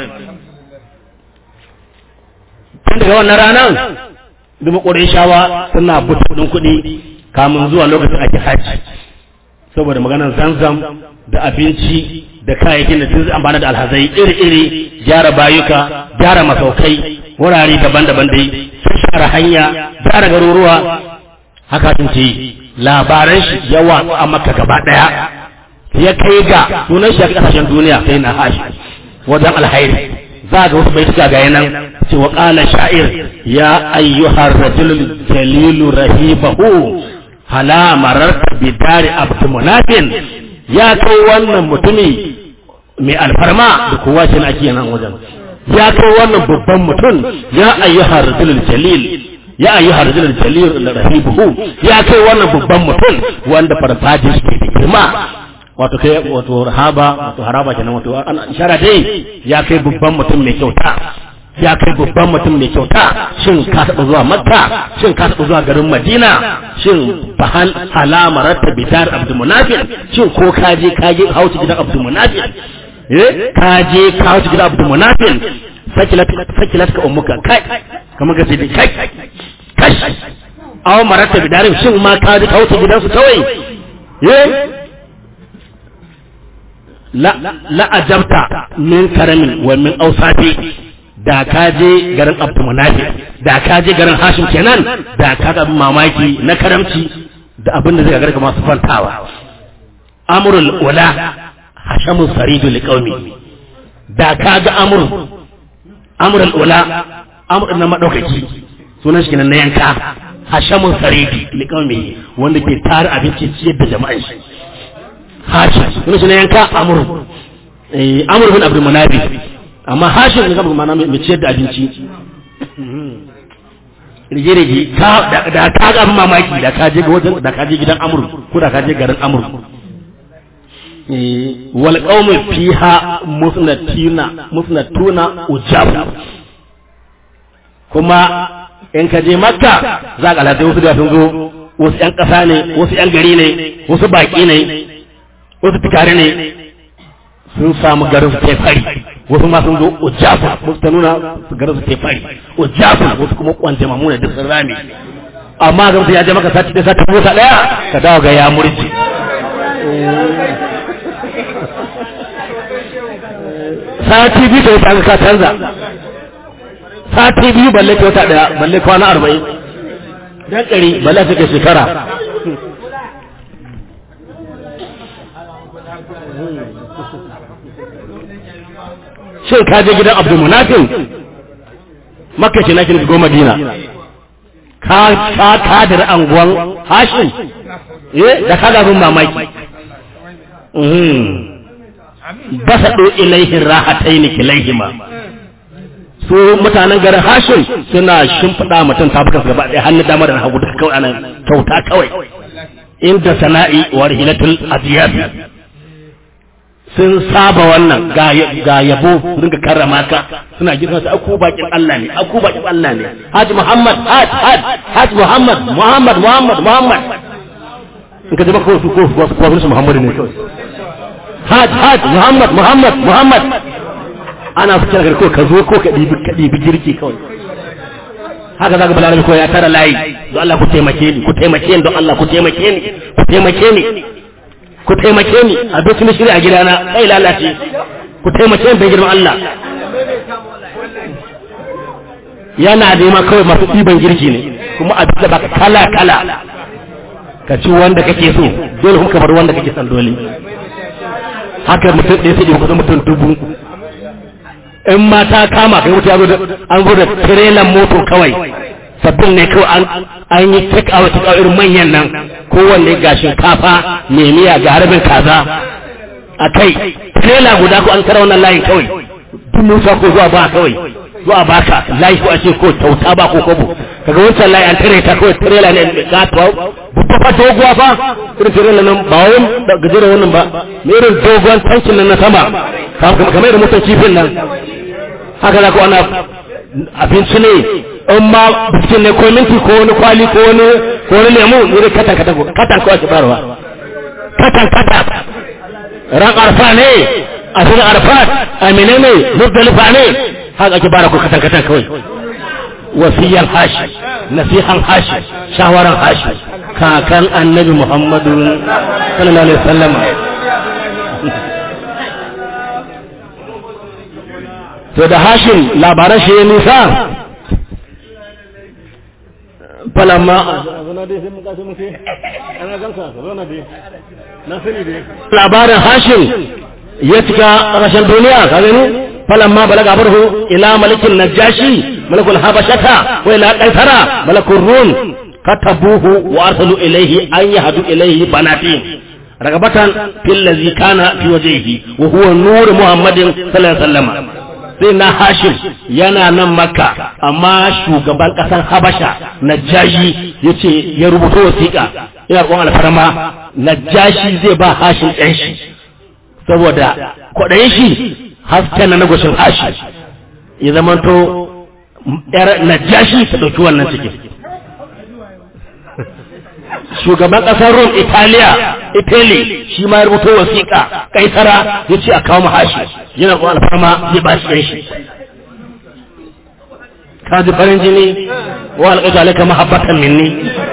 tun daga wannan ranar da Qurayshawa suna butudin kuɗi kamun zuwa lokacin ake haji saboda maganar Zamzam da abinci da kayayyakin da sun amfana da alhazai iri-iri gyara bayuka gyara masaukai wurare daban-daban dai sun share hanya gyara garuruwa haka sun ce labaran shi yawa a Makka gaba daya ya kai ga sunan shi a kasashen duniya sai na Hashi wajen alhairi za ga wasu baituka ga yanan cewa qala sha'ir ya ayyuhar rajulul jalilu rahibahu hala mararta bidari abdu munafin ya kai wannan mutumi mai alfarma da kowa shi ake nan wajen ya kai wannan babban mutum ya ayyuhar rajulul jalil ya ayyuhar rajulul jalil rahibahu ya kai wannan babban mutum wanda farfajin shi ke girma wato kai wato haraba kenan wato ana ishara dai ya kai babban mutum mai kyauta ya kai babban mutum mai kyauta shin ka taɓa zuwa Makka shin ka taɓa zuwa garin Madina shin bahal alamarat bidar abdul munafiq shin ko ka je hauci gidan abdul munafiq ka je ka hauci gidan abdul munafiq sakilat ka ummuka kai kamar ka ce kai kash aw marata bidarin shin ma ka ji kauce gidansu kawai la ajabta min karamin wa min awsafi da ka je garin Abdul Munafi da ka je garin Hashim kenan da ka ga mamaki na karamci da abin da zai ga ga masu fantawa amrul ula hashamu saridu liqaumi da ka ga amrul ula amrun na madaukaki sunan shi kenan na yanka hashamu saridi liqaumi wanda ke tare abinci ciyar da jama'an shi hashim sunan shi na yanka amr bin Abdul Munafi amma hashim ne kamar mana mai ciyar da abinci rige-rige da ka ga abin mamaki da ka je ga wajen da ka je gidan amur ko da ka je garin amur wal qawmu fiha musnatuna ujab kuma in ka je makka za ka lafiya wasu da sun zo wasu yan kasa ne wasu yan gari ne wasu baki ne wasu tikare ne sun samu garin su fari wasu ma sun zo ujafa wasu ta nuna su garin su fari ujafa wasu kuma kwance mamuna duk sun rami amma ga mutum ya je maka sati da sati wata daya ka dawo ga ya murji sati biyu da wata ka canza sati biyu balle ta wata daya balle kwana 40 dan kari balle ta shekara shin ka je gidan Abdul Munafin Makka ce nake go Madina ka da anguwan Hashim da ka ga mamaki basadu ilaihi rahatayn kilaihima su mutanen garin Hashim suna shimfida mutum tafukan gaba ɗaya hannu dama da hagu da kawai anan kyauta kawai inda sana'i wa rihilatul adiyat sun saba wannan ga yabo su dinga karrama ka suna girma su aku bakin Allah ne aku bakin Allah ne Haji Muhammad Haji Muhammad in ka jaba ko su Muhammad ne kawai Haji Muhammad ana su kira ko ka zo ko ka dibi girki kawai haka zaka balarabi ko ya tara layi don Allah ku taimake ni don Allah ku taimake ni ku taimake ni abin na shirya a gidana kai lalace ku taimake ni bai girman Allah yana nema kawai masu ɗiban girki ne kuma abin da baka kala ka ci wanda kake so dole kuma ka bar wanda kake son dole haka mutum ɗaya sai kusan mutum 1000 in ma ta kama kai mutum an zo da tirelan moto kawai sabbin ne kawai an yi take out irin manyan nan kowanne ga shinkafa mai miya ga harbin kaza a kai trailer guda ko an kara wannan layin kawai duk musa ko zuwa baka layi ko a ce ko kyauta ba ko kobo kaga wancan layi an tare ta kawai trailer ne ga ta babba fa doguwa fa irin trailer nan ba wai gajeren wannan ba ne irin dogon tankin nan na sama kamar irin motar kifin nan haka za ko ana abinci ne in ma bikin ne ko minti ko wani kwali ko wani lemu ne katan kawai barwa katan ran arfa ne a cikin arfat amine ne muzdalifa ne haka ake bara ko katan kawai wasiyan hashi nasihan hashi shawaran hashi kakan annabi Muhammadu sallallahu alaihi wasallam to da Hashim labaran shi ya nisa falamma labarin Hashim ya cika rashin duniya ka gani falamma balaga barhu ila malikin najashi malakul habashata wa ila qaisara malakul rum katabuhu wa arsalu ilayhi an yahdu ilayhi banatin ragabatan fil ladhi kana fi wajhihi wa huwa nur muhammadin sallallahu alaihi wasallam sai na Hashim yana nan Makka amma shugaban kasan Habasha Najashi yace ya rubuta wasiƙa ina roƙon alfarma Najashi zai ba Hashim ɗan shi saboda kwaɗayin shi hasken na goshin Hashim ya zamanto ƴar Najashi ta ɗauki wannan cikin shugaban ƙasar Rum Italy shi ma ya rubuta wasiƙa kaisara ya ce a kawo mahashi yana kuma alfarma zai ba shi ɗan shi ka ji farin jini wa alƙaitu alaika mahabbatan minni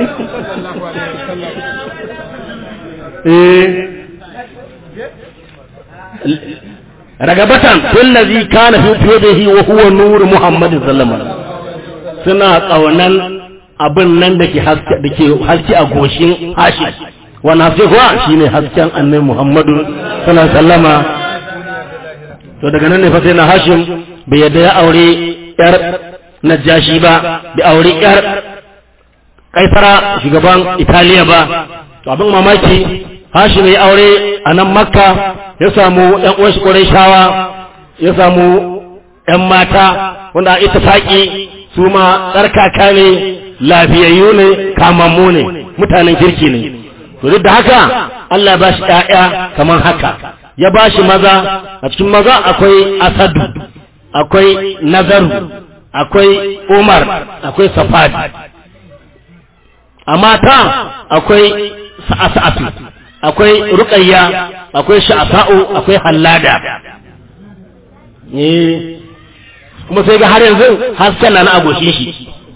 ragabatan wallazi kana fi yadihi wa huwa nur muhammadin sallallahu alaihi wasallam suna kaunan abin nan da ke haske a goshin hashi wannan haske kuwa shine hasken annabi muhammadu sallallahu alaihi wasallama to daga nan ne fa sai na hashim bai yadda ya aure yar najashi ba bai aure yar kaisara shugaban italiya ba to abin mamaki hashim ya aure a nan makka ya samu ɗan uwan shi qurayshawa ya samu ɗan mata wanda a ittifaqi su ma tsarkaka ne lafiyayyu ne kamammu ne mutanen kirki ne to duk da haka Allah ya bashi ƴaƴa kaman haka ya bashi maza a cikin maza akwai asadu akwai nazaru akwai umar akwai safad a mata akwai sa'asa'atu akwai ruqayya akwai sha'sa'u akwai hallada kuma sai ga har yanzu hasken na agoshin shi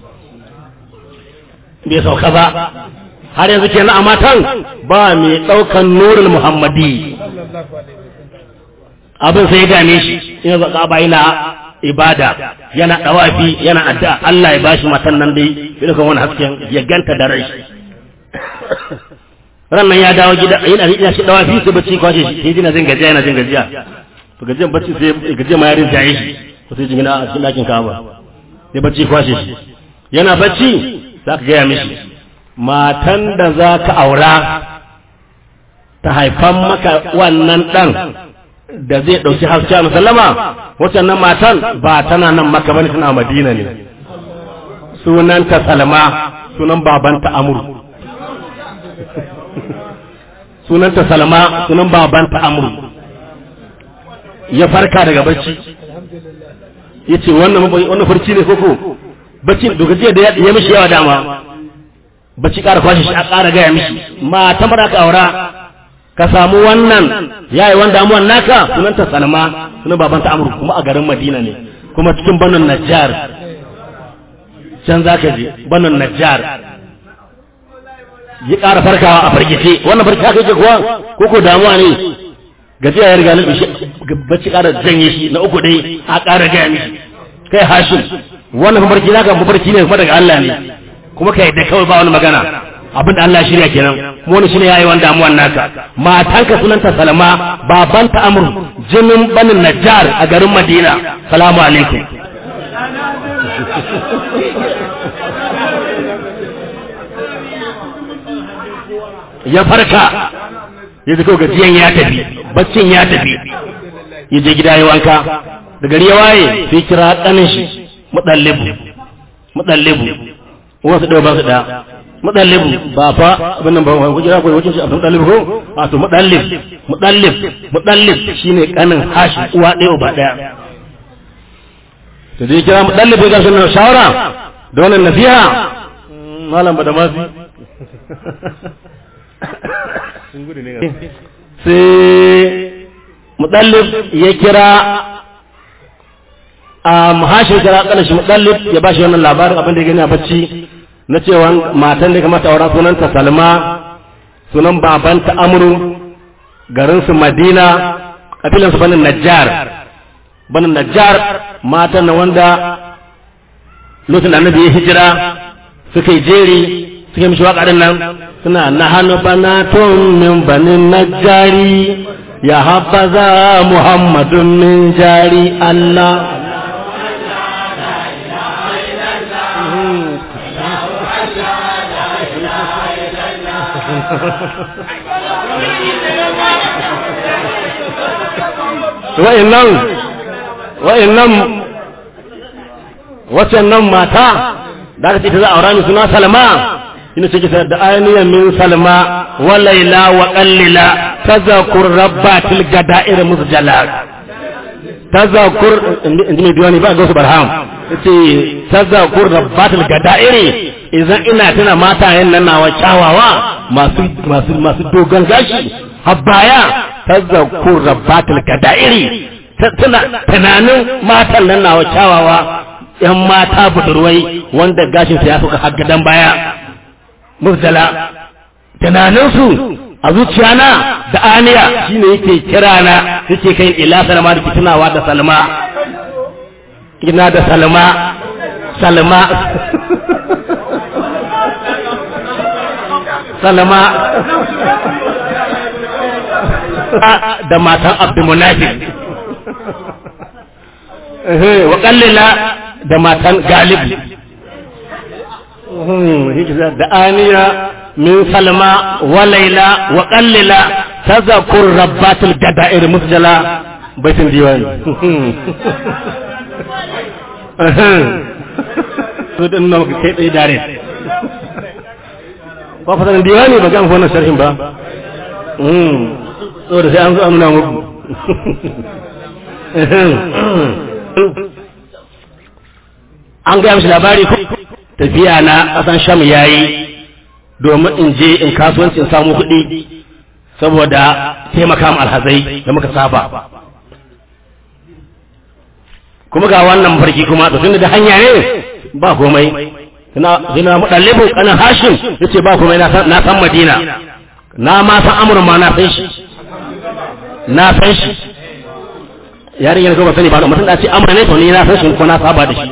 bai sauka ba har yanzu kenan a matan ba mai daukan nurul muhammadi abin sai ya dame shi ina zaka ba yana ibada yana dawafi yana addu'a Allah ya bashi matan nan dai idan kan wani hasken ya ganta da rai rannan ya dawo gida yana shi dawafi sai bacci kwashe shi sai jina jin gajiya to gajiyan bacci sai gajiya ma yarin jaye shi ko sai jingina a cikin dakin Ka'aba sai bacci kwashe shi yana bacci zaka ga ya mishi matan da zaka aura ta haifan maka wannan dan da zai dauki haske a musallama wacce nan matan ba tana nan maka bane tana Madina ne sunanta Salma sunan babanta Amr sunanta Salma sunan babanta Amr ya farka daga bacci yace wannan farci ne koko bacci dogaje da ya mishi yawa dama bacci ƙara kwashe shi a ƙara gaya mishi matan ba ka aura ka samu wannan yayi wanda amuwan naka sunanta Salma sunan babanta Amr kuma a garin Madina ne kuma cikin Banon Najjar can zaka je Banon Najjar ya ƙara farkawa a fargice wannan farki haka yake kuwa ko damuwa ne gajiya ya riga na bacci ƙara janye shi na uku dai a ƙara gaya mishi kai Hashim wannan mafarki naka mafarki ne kuma daga Allah ne kuma kai da kawai ba wani magana abin da Allah shirya kenan kuma wani shine yayi wanda amuwan naka matanka sunanta Salma babanta Amr jinin Banin Najjar a garin Madina salamu alaikum ya farka ya ji kawai gajiyan ya tafi baccin ya tafi ya je gida ya wanka da gari ya waye sai kira ɗanin shi muɗallibu wasu ɗaya ba su ɗaya muɗallibu ba fa abin nan ba ku kira kawai wajen shi abin muɗallibu ko a to muɗallib shine ƙanin Hashim uwa ɗaya ba ɗaya to dai kira muɗallibu ga sunan shawara da wannan nasiha malam ba da mafi sai muɗallib ya kira Hashim kira ƙanin shi muɗallib ya ba shi wannan labarin abin da ya gani a bacci na cewa matan da kamata aura sunanta Salma sunan babanta Amru garinsu Madina kabilansu Banin Najjar matan na wanda lokacin Annabi ya hijira suka yi jeri suka yi mishi waƙarin nan suna nahanu banatun min Banin Najjari ya habbaza Muhammadun min jari Allah wa'annan mata da aka ce ta za a aura ni suna Salma ina ce kisa da ainihin min Salma wa Laila wa Qallila tazakur rabbatil gada'ir musjala tazakur inda mai diwani ba ga su barham yace tazakur rabbatil gada'ir idan ina tana matayen nan nawa kyawawa masu dogon gashi habbaya tazakur rabbatil gada'ir tana tunanin matan nan nawa kyawawa 'yan mata budurwai wanda gashinsu ya suka haggadan baya mubtala tunaninsu a zuciyana da aniya shine yake kirana yake kai ila salma da tunawa da salma ina da salma salma da matan abdulmunafiq wa qallila da matan galib da aniya min salma wa laila wa qallila tadhkur rabbatul gada'ir musjala baitin diwani to dan nan kai dai dare ba fa dan diwani ba ga wannan sharhin ba so da sai an zo amna muku an ga mishi labari tafiya na kasan sham yayi domin in je in kasuwanci in samu kuɗi saboda taimaka mu alhazai da muka saba kuma ga wannan farki kuma to tunda da hanya ne ba komai ina mudallibu kana hashim yace ba komai na san madina na ma san amrun ma na san shi yarin yana ba sani ba mutum da ce amra ne to ni na san shi ko na saba da shi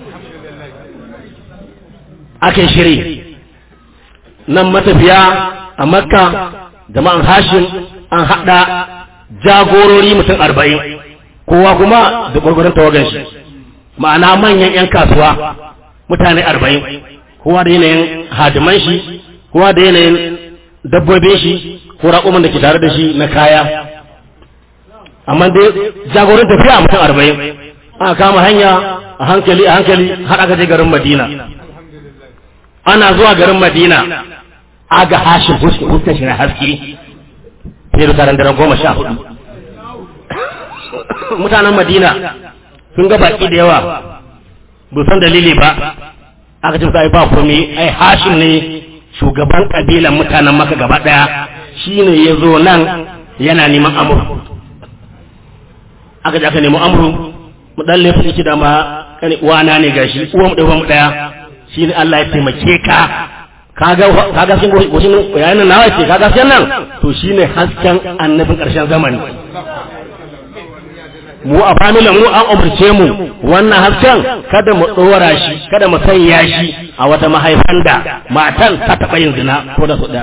ake shiri nan matafiya a makka jama'an hashim an hada jagorori mutum 40 kowa kuma da gwargwaron tawagan shi ma'ana manyan 'yan kasuwa mutane 40 kowa da yanayin hadiman shi kowa da yanayin dabbobin shi ko raƙuman da ke tare da shi na kaya amma dai jagoran tafiya mutum 40 aka kama hanya a hankali har aka je garin madina ana zuwa garin madina aga hashim fuskar shi na haske fiye da taron daren 14 mutanen madina sun ga baki da yawa ba san dalili ba aka ce sai ba komai ai hashim ne shugaban kabilan mutanen maka gaba daya shine yazo nan yana neman amru aka je aka nemi amru mu dan lafi shi da ma kani uwana ne gashi uwan mu daya shine Allah ya taimake ka kaga sun goshin yayin nawa ce kaga sai nan to shine hasken annabin karshen zamani mu a famila mu an umarce mu wannan hasken kada mu dora shi kada mu sanya shi a wata mahaifan da matan ta taba yin zina ko da su da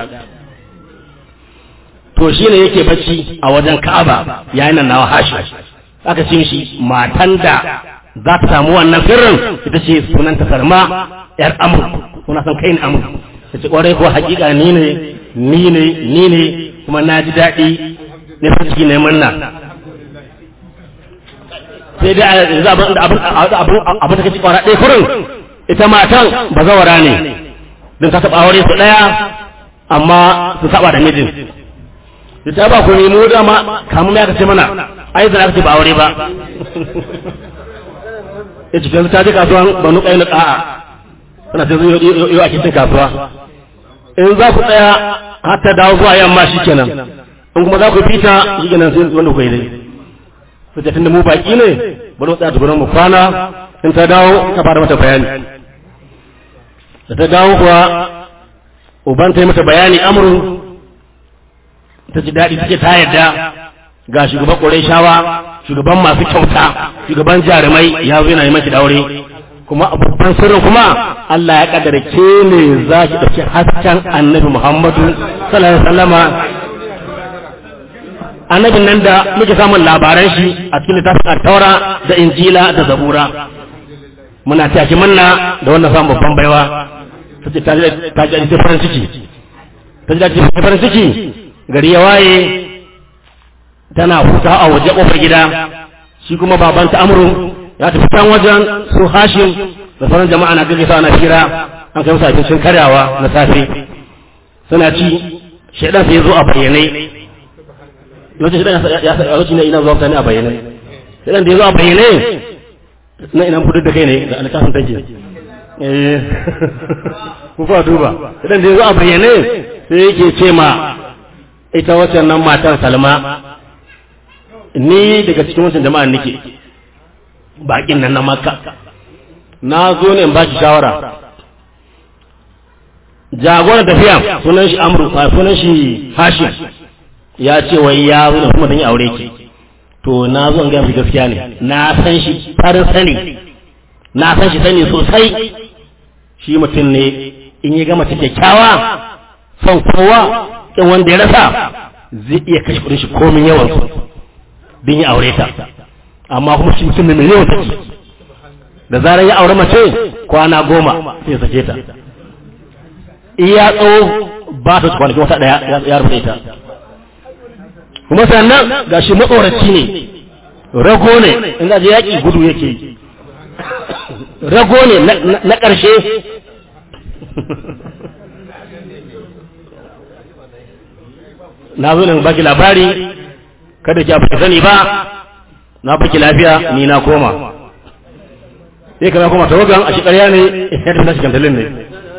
to shine yake bacci a wajen Ka'aba yayin nan nawa hashi aka ce mishi matan da za ta samu wannan sirrin ita ce sunanta Salma yar Amr kuna san kai ne Amr tace kwarai ko hakika ni ne kuma na ji daɗi ne fa ciki ne manna sai dai yanzu abin da kaci kwara ɗaya kurin ita matan bazawara ne don ta taɓa aure su ɗaya amma su saba da mijin da ta ba ku ne mu dama kamun ya kace mana ai zana kace ba aure ba ya ce ta je kasuwan banu kai na ƙa'a tana sai yau a cikin kasuwa in za ku tsaya har ta dawo zuwa yamma shi kenan in kuma za ku fita shi kenan sai wanda ku yi dai su ce tunda mu baki ne bari mu tsaya tukunan mu kwana in ta dawo ta fara mata bayani da ta dawo kuwa uban ta yi mata bayani amru ta ji daɗi take ta yarda ga shugaban Qurayshawa shugaban masu kyauta shugaban jarumai ya zo yana yi maki daure kuma babban sirrin kuma Allah ya kaddara ke ne za ki dauki hasken Annabi Muhammadu sallallahu alaihi wasallama annabin nan da muke samun labaran shi a cikin littafin Taura da Injila da Zabura muna taya manna da wannan samun babban baiwa ta ji farin ciki gari ya waye tana huta a waje kofar gida shi kuma babanta Amru ya tafi can wajen su Hashim da sauran jama'a na gaggasa na fira an kai musu abincin karyawa na safe suna ci shaidan sai ya zo a bayyane lokacin shaidan ina zuwa mutane a bayyane shaidan da ya zo a bayyane na ina fudu da kai ne da alƙafin take ku fa duba shaidan da ya zo a bayyane sai yake ce ma ita waccan nan matan Salma ni daga cikin wancan jama'an nake bakin nan na Makka na zo ne in ba ki shawara. Jagoran tafiya sunan shi Amru, sunan shi Hashim, ya ce wai ya zo da kuma don yi aure ki. To na zo in gaya miki gaskiya ne, na san shi farin sani, na san shi sani sosai. Shi mutum ne in yi gama ta kyakkyawa, son kowa, in wanda ya rasa zai iya kashe kudin shi komin yawan su don yi aure ta. Amma kuma shi mutum ne mai yawan saki. Da zarar ya aure mace kwana 10 sai ya sake ta. Iya tsawo ba ta kwanaki wata daya ya rufe ta. Kuma sannan ga shi matsoraci ne, rago ne, in za je yaƙi gudu yake yi, rago ne na ƙarshe. Na zo nan baki labari, kada ki abu sani ba, na baki lafiya ni na koma. Sai ka koma tawagan a shi ƙarya ne, ya tafi na shi kantalin ne.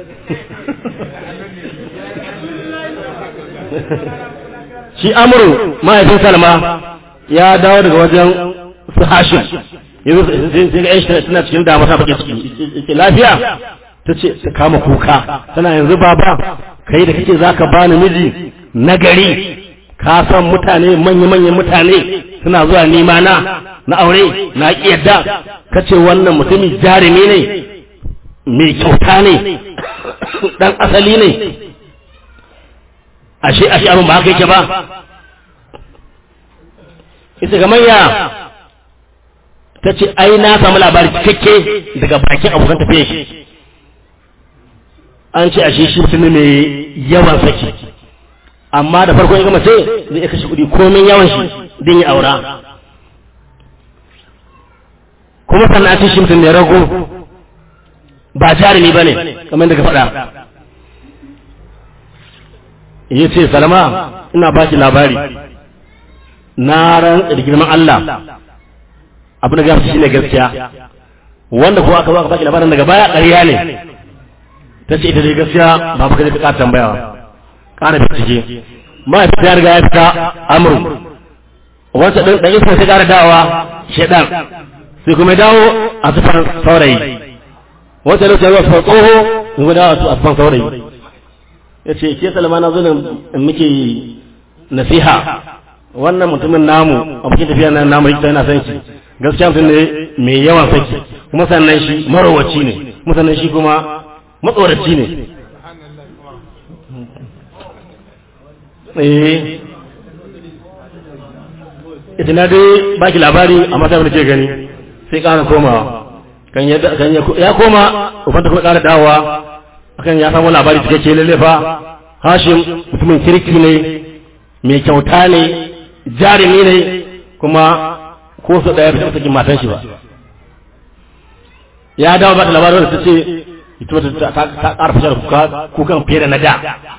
Shi Amru mahaifin Salma ya dawo daga wajen su Hashim, yanzu sai ga Aisha tana cikin damuwa ta bakin ciki. Lafiya ta ce ta kama kuka, tana yanzu baba kai da kake zaka bani miji na gari, ka san mutane manya-manyan mutane suna zuwa nima na aure na ki yadda, kace wannan mutumin jarumi ne, mai kyauta ne, dan asali ne. Ashe abin ba haka yake ba. Ita ga manya ta ce ai na samu labari cikakke daga bakin abokan tafiya shi. An ce ashe shi mutum mai yawan saki, amma da farko ya gama sai zai iya kashe kuɗi komai yawan shi din ya aura. Kuma sannan an ce shi mutum ne rago, ba jarumi ba ne kamar da ka faɗa. Ya ce Salma ina ba ki labari, na ran da girman Allah abin da gafi shi ne gaskiya, wanda kuma aka zo aka baki labarin daga baya ƙarya ne. Ta ce ita dai gaskiya ba baka ka ƙara tambayawa, ƙara bincike. Mahaifita ya riga ya fita Amru, wancan ɗan iska sai ƙara dawowa Shaiɗan, sai kuma dawo a sufan saurayi. Wancan lokacin ya zuwa tsoho kuma dawo a sufan saurayi. Ya ce ke Salma na zo in muke nasiha, wannan mutumin namu a cikin tafiya na namu ita yana son shi, gaskiya mutum ne mai yawan saki, kuma sannan shi marowaci ne, kuma sannan shi kuma matsoraci ne. Ita na dai baki labari a matsayin da ke gani sai ƙara komawa, kan ya koma ubanta kuma ƙara dawowa akan ya samu labari cikakke lalle fa Hashim mutumin kirki ne, mai kyauta ne, jarumi ne, kuma ko su daya bisa sakin matan shi ba. Ya dawo ba da labarin da ta ce ita ta ƙara fashar kukan fiye da na da.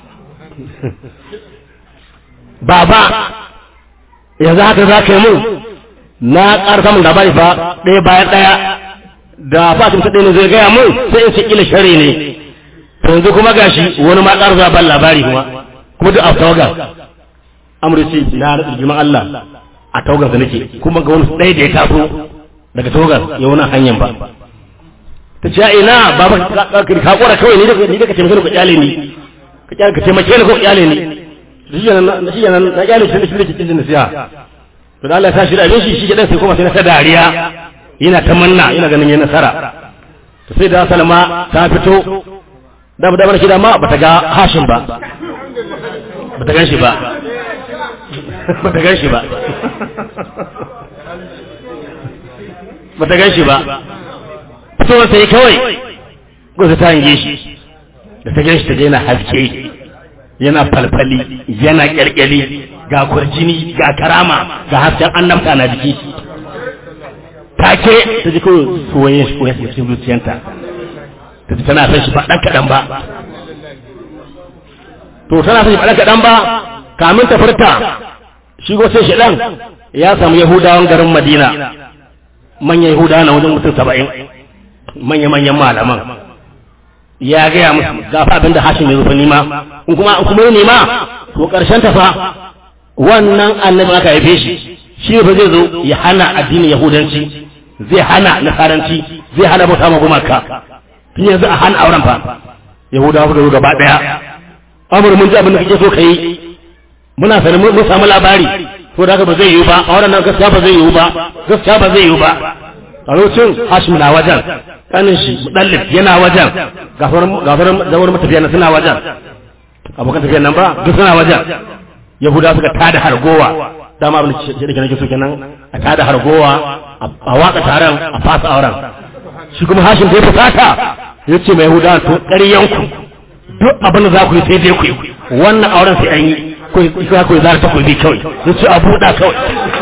Baba yanzu haka za ka yi mun, na ƙara samun labari fa ɗaya bayan ɗaya da fatin ta ɗaya ne zai gaya mun sai in ce ƙila shari ne. Yanzu kuma gashi wani ma ƙara zuwa ban labari kuma duk a tawaga. Amurci na da jiman Allah a tawagar da nake, kuma ga wani ɗaya da ya taso daga tawagar ya wani hanyar ba. Ta ce ina ba ka kora kawai ni da ka taimake ni ko kyale ni, ka taimake ni ko kyale ni. Shi yana na kyale shi da shi da cikin nasiha. To da Allah ta shirya abin shi dan sai kuma sai na ta dariya yana ta manna yana ganin yayin nasara. To sai da Salma ta fito da ba shi da ma bata ga Hashim ba, bata gan shi ba, bata gan shi ba, bata gan shi ba. Fitowar sai kawai gwada ta hange shi, da ta gan shi ta je yana haske, yana falfali, yana kyalkyali, ga kurjini, ga karama, ga hasken annabta na jiki. Take ta ji kawai soyayyen shi ko ya cikin zuciyanta. Tana son shi faɗan kaɗan ba. To tana son shi faɗan kaɗan ba, kamin ta furta, shi ko sai shaɗan ya samu Yahudawan garin Madina, manyan Yahudawa na wajen mutum 70, manya-manyan malaman. Ya gaya musu gafa abin da Hashim ya zufa nima, in kuma yi nima, to ƙarshen ta fa wannan annabi aka haife shi, shi ba zai zo ya hana addinin Yahudanci, zai hana nasaranci, zai hana bauta ma gumaka tun yanzu a hana auren fa yahudawa suka zo gaba daya amur mun ji abin da kake so kai muna sanin mun samu labari to da haka ba zai yiwu ba auren nan gaskiya ba zai yiwu ba gaskiya ba zai yiwu ba a lokacin Hashim na wajen kanin shi Mudallib yana wajen gafaran zawar matafiya na suna wajen abokan tafiyan nan ba duk suna wajen yahudawa suka tada hargowa dama abin da nake so kenan a tada hargowa a waka taron a fasa auren shi kuma Hashim da ya fusata ya ce mai yahudawa to ƙaryanku duk abin da za ku yi sai dai ku yi wannan auren sai an yi ko ya zara takobi kawai ya ce a buɗa kawai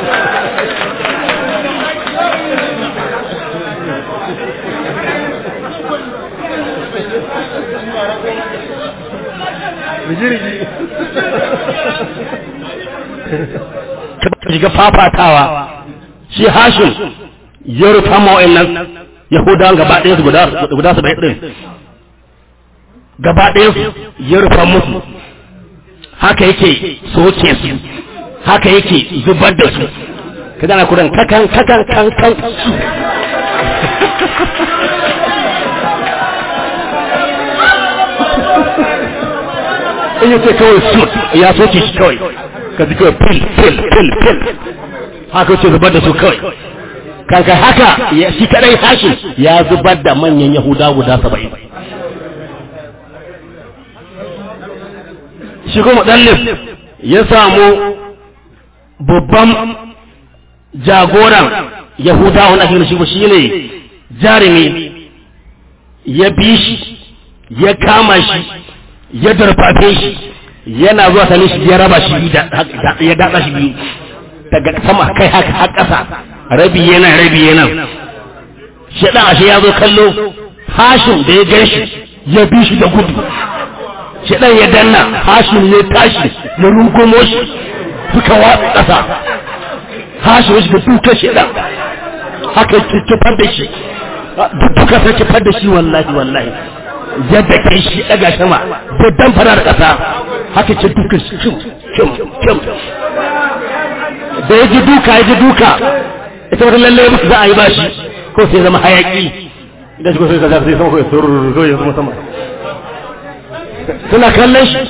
ka shiga fafatawa shi Hashim ya rufa ma'o'in nan yahudawan gaba ɗaya su guda 70 ɗin gaba ɗaya su ya rufa musu haka yake soke su haka yake zubar da su ka gana kudan kakan su in yace kawai su ya soke shi kawai ka ji kawai fil haka yake zubar da su kawai kanka haka shi kadai Hashim ya zubar da manyan Yahuda guda 70 shi kuma Mudallib ya samu babban jagoran Yahuda wanda ake shi ne jarumi ya bi shi ya kama shi ya darfafe shi yana zuwa sanin shi ya raba shi ya datsa shi biyu daga sama kai haka har ƙasa rabi yana shedan ashe ya zo kallo Hashim da ya gan shi ya bi shi da gudu shedan ya danna Hashim ne tashi ya rungumo shi suka watsa ƙasa Hashim shi da duka shedan haka kifar da shi duka sai kifar da shi wallahi yadda kai shi daga sama da dan fara da ƙasa haka ce duka kim da ya ji duka ita wata lalle musu za a yi bashi ko sai zama hayaki idan shi ko sai kaza sai sama ko ya zo ya zama sama suna kallon shi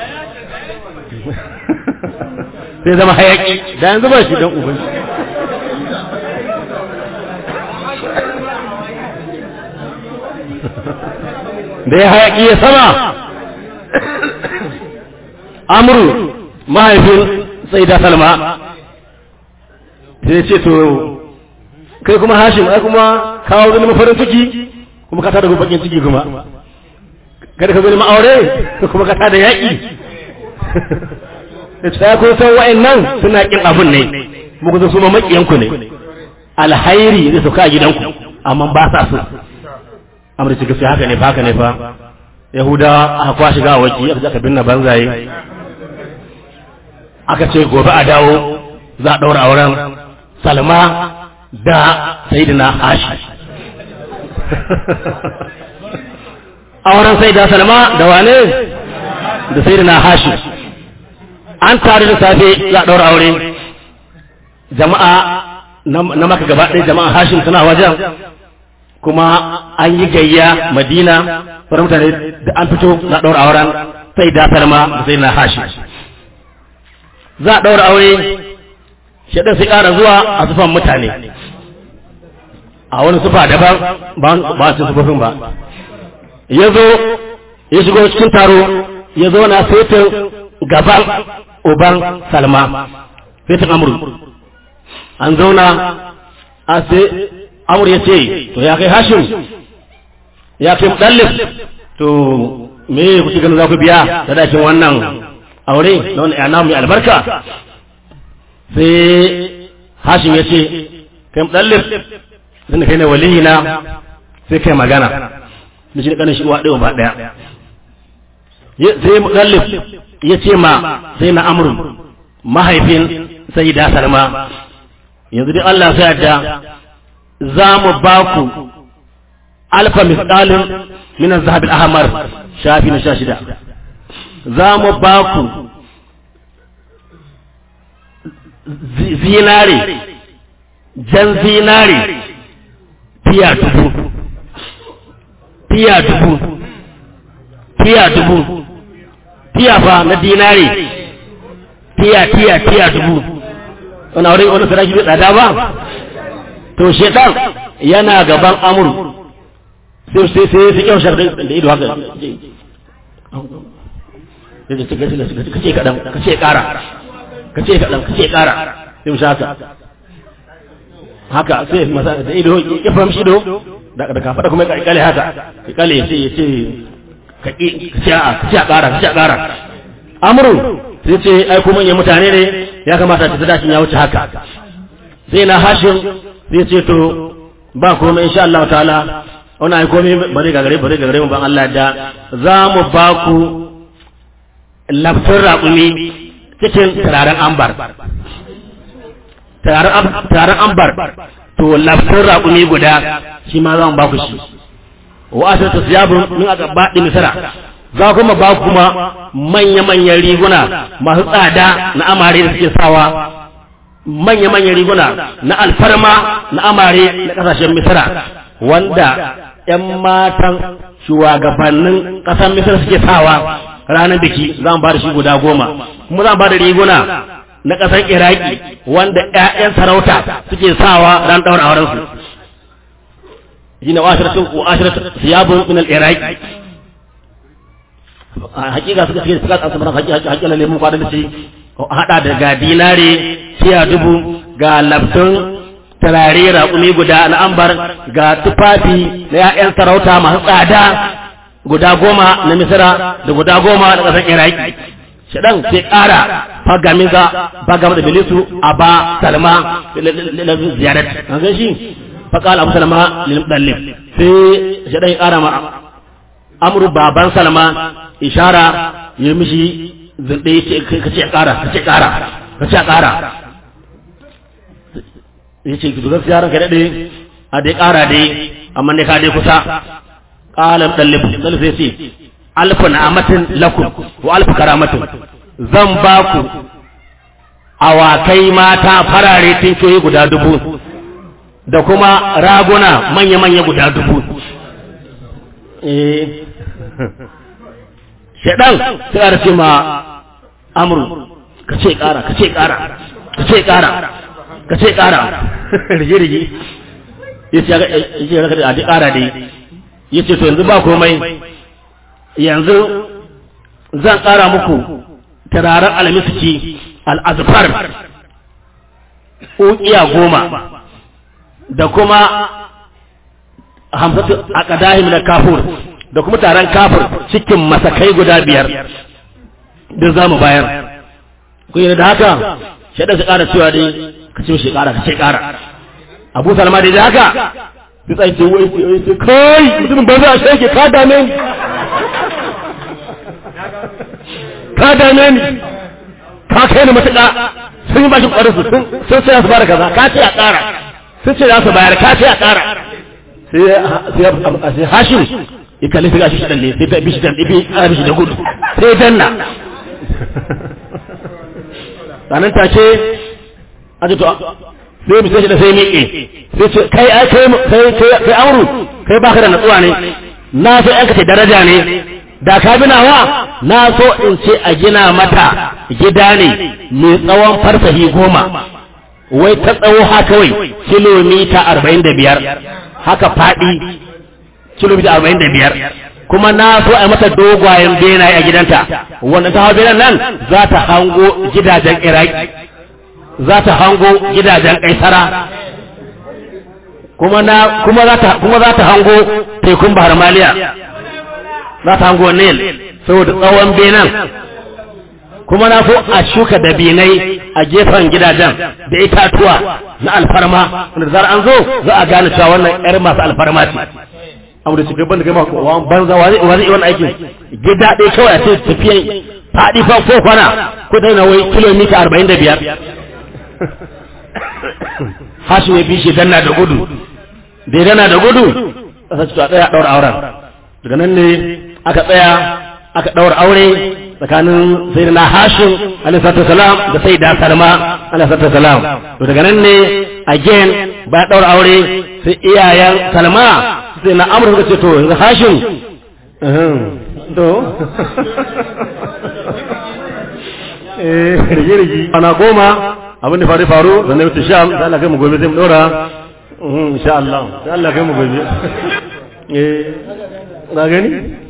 sai zama hayaki da yanzu ba shi dan uban shi da ya hayaki ya sama Amru mahaifin sai da Salma sai ce to kai kuma Hashim ai kuma kawo zalima farin ciki kuma ka tada bakin ciki kuma kada ka zalima aure kuma ka tada yaki sai ko san wa'annan suna kin abun ne muku zo su ma makiyan ku ne alhairi ne su ka gidanku amma ba sa so amri ci gaskiya haka ne fa Yahuda aka kwashi ga waki aka binne banzaye aka ce gobe a dawo za a daura auren Salma da Sayyidina Hashim auren Sayyida Salma da wane da Sayyidina Hashim an tare da safe za a daura aure jama'a na Makka gaba ɗaya jama'a Hashim suna wajen kuma an yi gayya Madina wani mutane da an fito za a daura auren Sayyida Salma da Sayyidina Hashim za a daura aure shaɗin sai ƙara zuwa a sufan mutane a wani sufa daban ba su sufafin ba ya zo ya shigo cikin taro ya zo na saitin gaban uban Salma saitin Amru an zauna a sai Amru ya ce to ya kai Hashim ya kai Mudallib to me kuke ganin za ku biya sadakin wannan aure na wani yana mai albarka sai Hashim ya ce kai Mudallib zan kai ne waliyina sai kai magana da shi kanin shi uwa ɗaya ba ɗaya sai Mudallib ya ce ma sai na Amru mahaifin Sayyida Salma yanzu dai Allah sai yadda za mu ba ku alfa misqalin min az-zahab al-ahmar shafi na 16 za mu ba ku zinare jan zinare fiya 1000 tiya 1000 tiya fa na dinare tiya 1000 wani sarki bai tsada ba to shedan yana gaban amur sai kyau shar da ido haka kace kadan kace kara kace kadan kace kara sai mu shaka haka sai masa da ido ya fahimci ido da ka fada kuma kai kale haka kai kale sai ya ce kace a kara amru sai ce ai kuma manyan mutane ne ya kamata ta dashin ya wuce haka sai na Hashim sai ce to ba komai insha Allah ta'ala wannan ai komai bare ga gare mu ban Allah da za mu ba ku laftar raƙumi cikin turaren ambar to laftar raƙumi guda shi ma za mu ba ku shi wa asatu siyabun min aqbadi misra za kuma ba kuma manya-manyan riguna masu tsada na amare da suke sawa manya-manyan riguna na alfarma na amare na kasashen misra wanda 'yan matan shugabannin ƙasar misra suke sawa ranar biki za mu ba da shi guda 10 kuma za mu ba da riguna na ƙasar iraki wanda 'ya'yan sarauta suke sawa ran ɗaura aurensu shi ne wa'ashiratun siyabun min al-iraki hakika suka ce suka tsasa mana hakika ne mun kwada da shi hada da ga dinare tiya 1000 ga labtun tarare raƙumi guda na ambar ga tufafi na 'ya'yan sarauta masu tsada guda 10 na misira da guda 10 na ƙasar iraki shaɗan sai ƙara fagamiza da bilisu a ba salma ziyarar an gan shi faƙal abu salma lilɗallif sai shaɗan ya ƙara ma amuru baban salma ishara ya mishi zirɗe ka ce ƙara ya ce ki zuwa siyarar ka daɗe a dai ƙara dai amma ne ka dai kusa ƙalar ɗallif ya ce alfu na'amatin lakum wa alfu karamatin zan ba ku awakai mata farare tinkiyoyi guda 1000 da kuma raguna manya-manya guda 1000 shaɗan sai a race ma amuru ka ce ƙara rige-rige ya ce raka da adi ƙara dai ya ce to yanzu ba komai yanzu zan ƙara muku turaren alamiski al'azfar ukiya 10 da kuma 50 a ƙadahim na kafur da kuma taron kafur cikin masakai guda 5 da za mu bayar ku yi da haka shaɗa su ƙara cewa dai ka ce shi ƙara abu salama da haka su tsaye ce wai ce kai mutumin ba za a shaike ka dame ni ka kai ni matuƙa sun yi bashi ƙwararsu sun ce za su bada kaza ka ce a ƙara sun ce za su bayar ka ce a ƙara sai hashim ya kalli su gashi shaɗan ne sai ta bishi da gudu sai danna sanan ta ce a ce to sai bisa shi da sai miƙe sai ce kai amuru kai baka da natsuwa ne na so yanka ce daraja ne da ka binawa na so in ce a gina mata gida ne mai tsawon farsahi 10 wai ta tsawo haka wai kilomita 45 haka faɗi kilomita 45 kuma na so a mata dogwayen benaye a gidanta wanda ta hau benan nan za ta hango gidajen iraki za ta hango gidajen kaisara kuma za ta hango tekun bahar maliya za ta hango nil saboda tsawon benan kuma na so a shuka dabinai a gefen gidajen da itatuwa na alfarma wanda zar an zo za a gane cewa wannan yar masu alfarma ce abu da cikin banda gama banza wa zai wani aikin gida ɗaya kawai a ce tafiyan faɗi fa ko kwana ko da na wai kilomita 45 Hashim ya bi shi danna da gudu da ya danna da gudu a sace to a tsaya ɗaura auren daga nan ne aka tsaya aka ɗaura aure tsakanin sayyidina Hashim alaihi salatu wasalam da sayyida Salma alaihi salatu wasalam to daga nan ne again ba ɗaura aure sai iyayen Salma sai na amur suka ce to yanzu Hashim to rige ana goma abin da faru da na mutu sham sai Allah kai mu gobe zai mu dora insha Allah sai Allah kai mu gobe na gani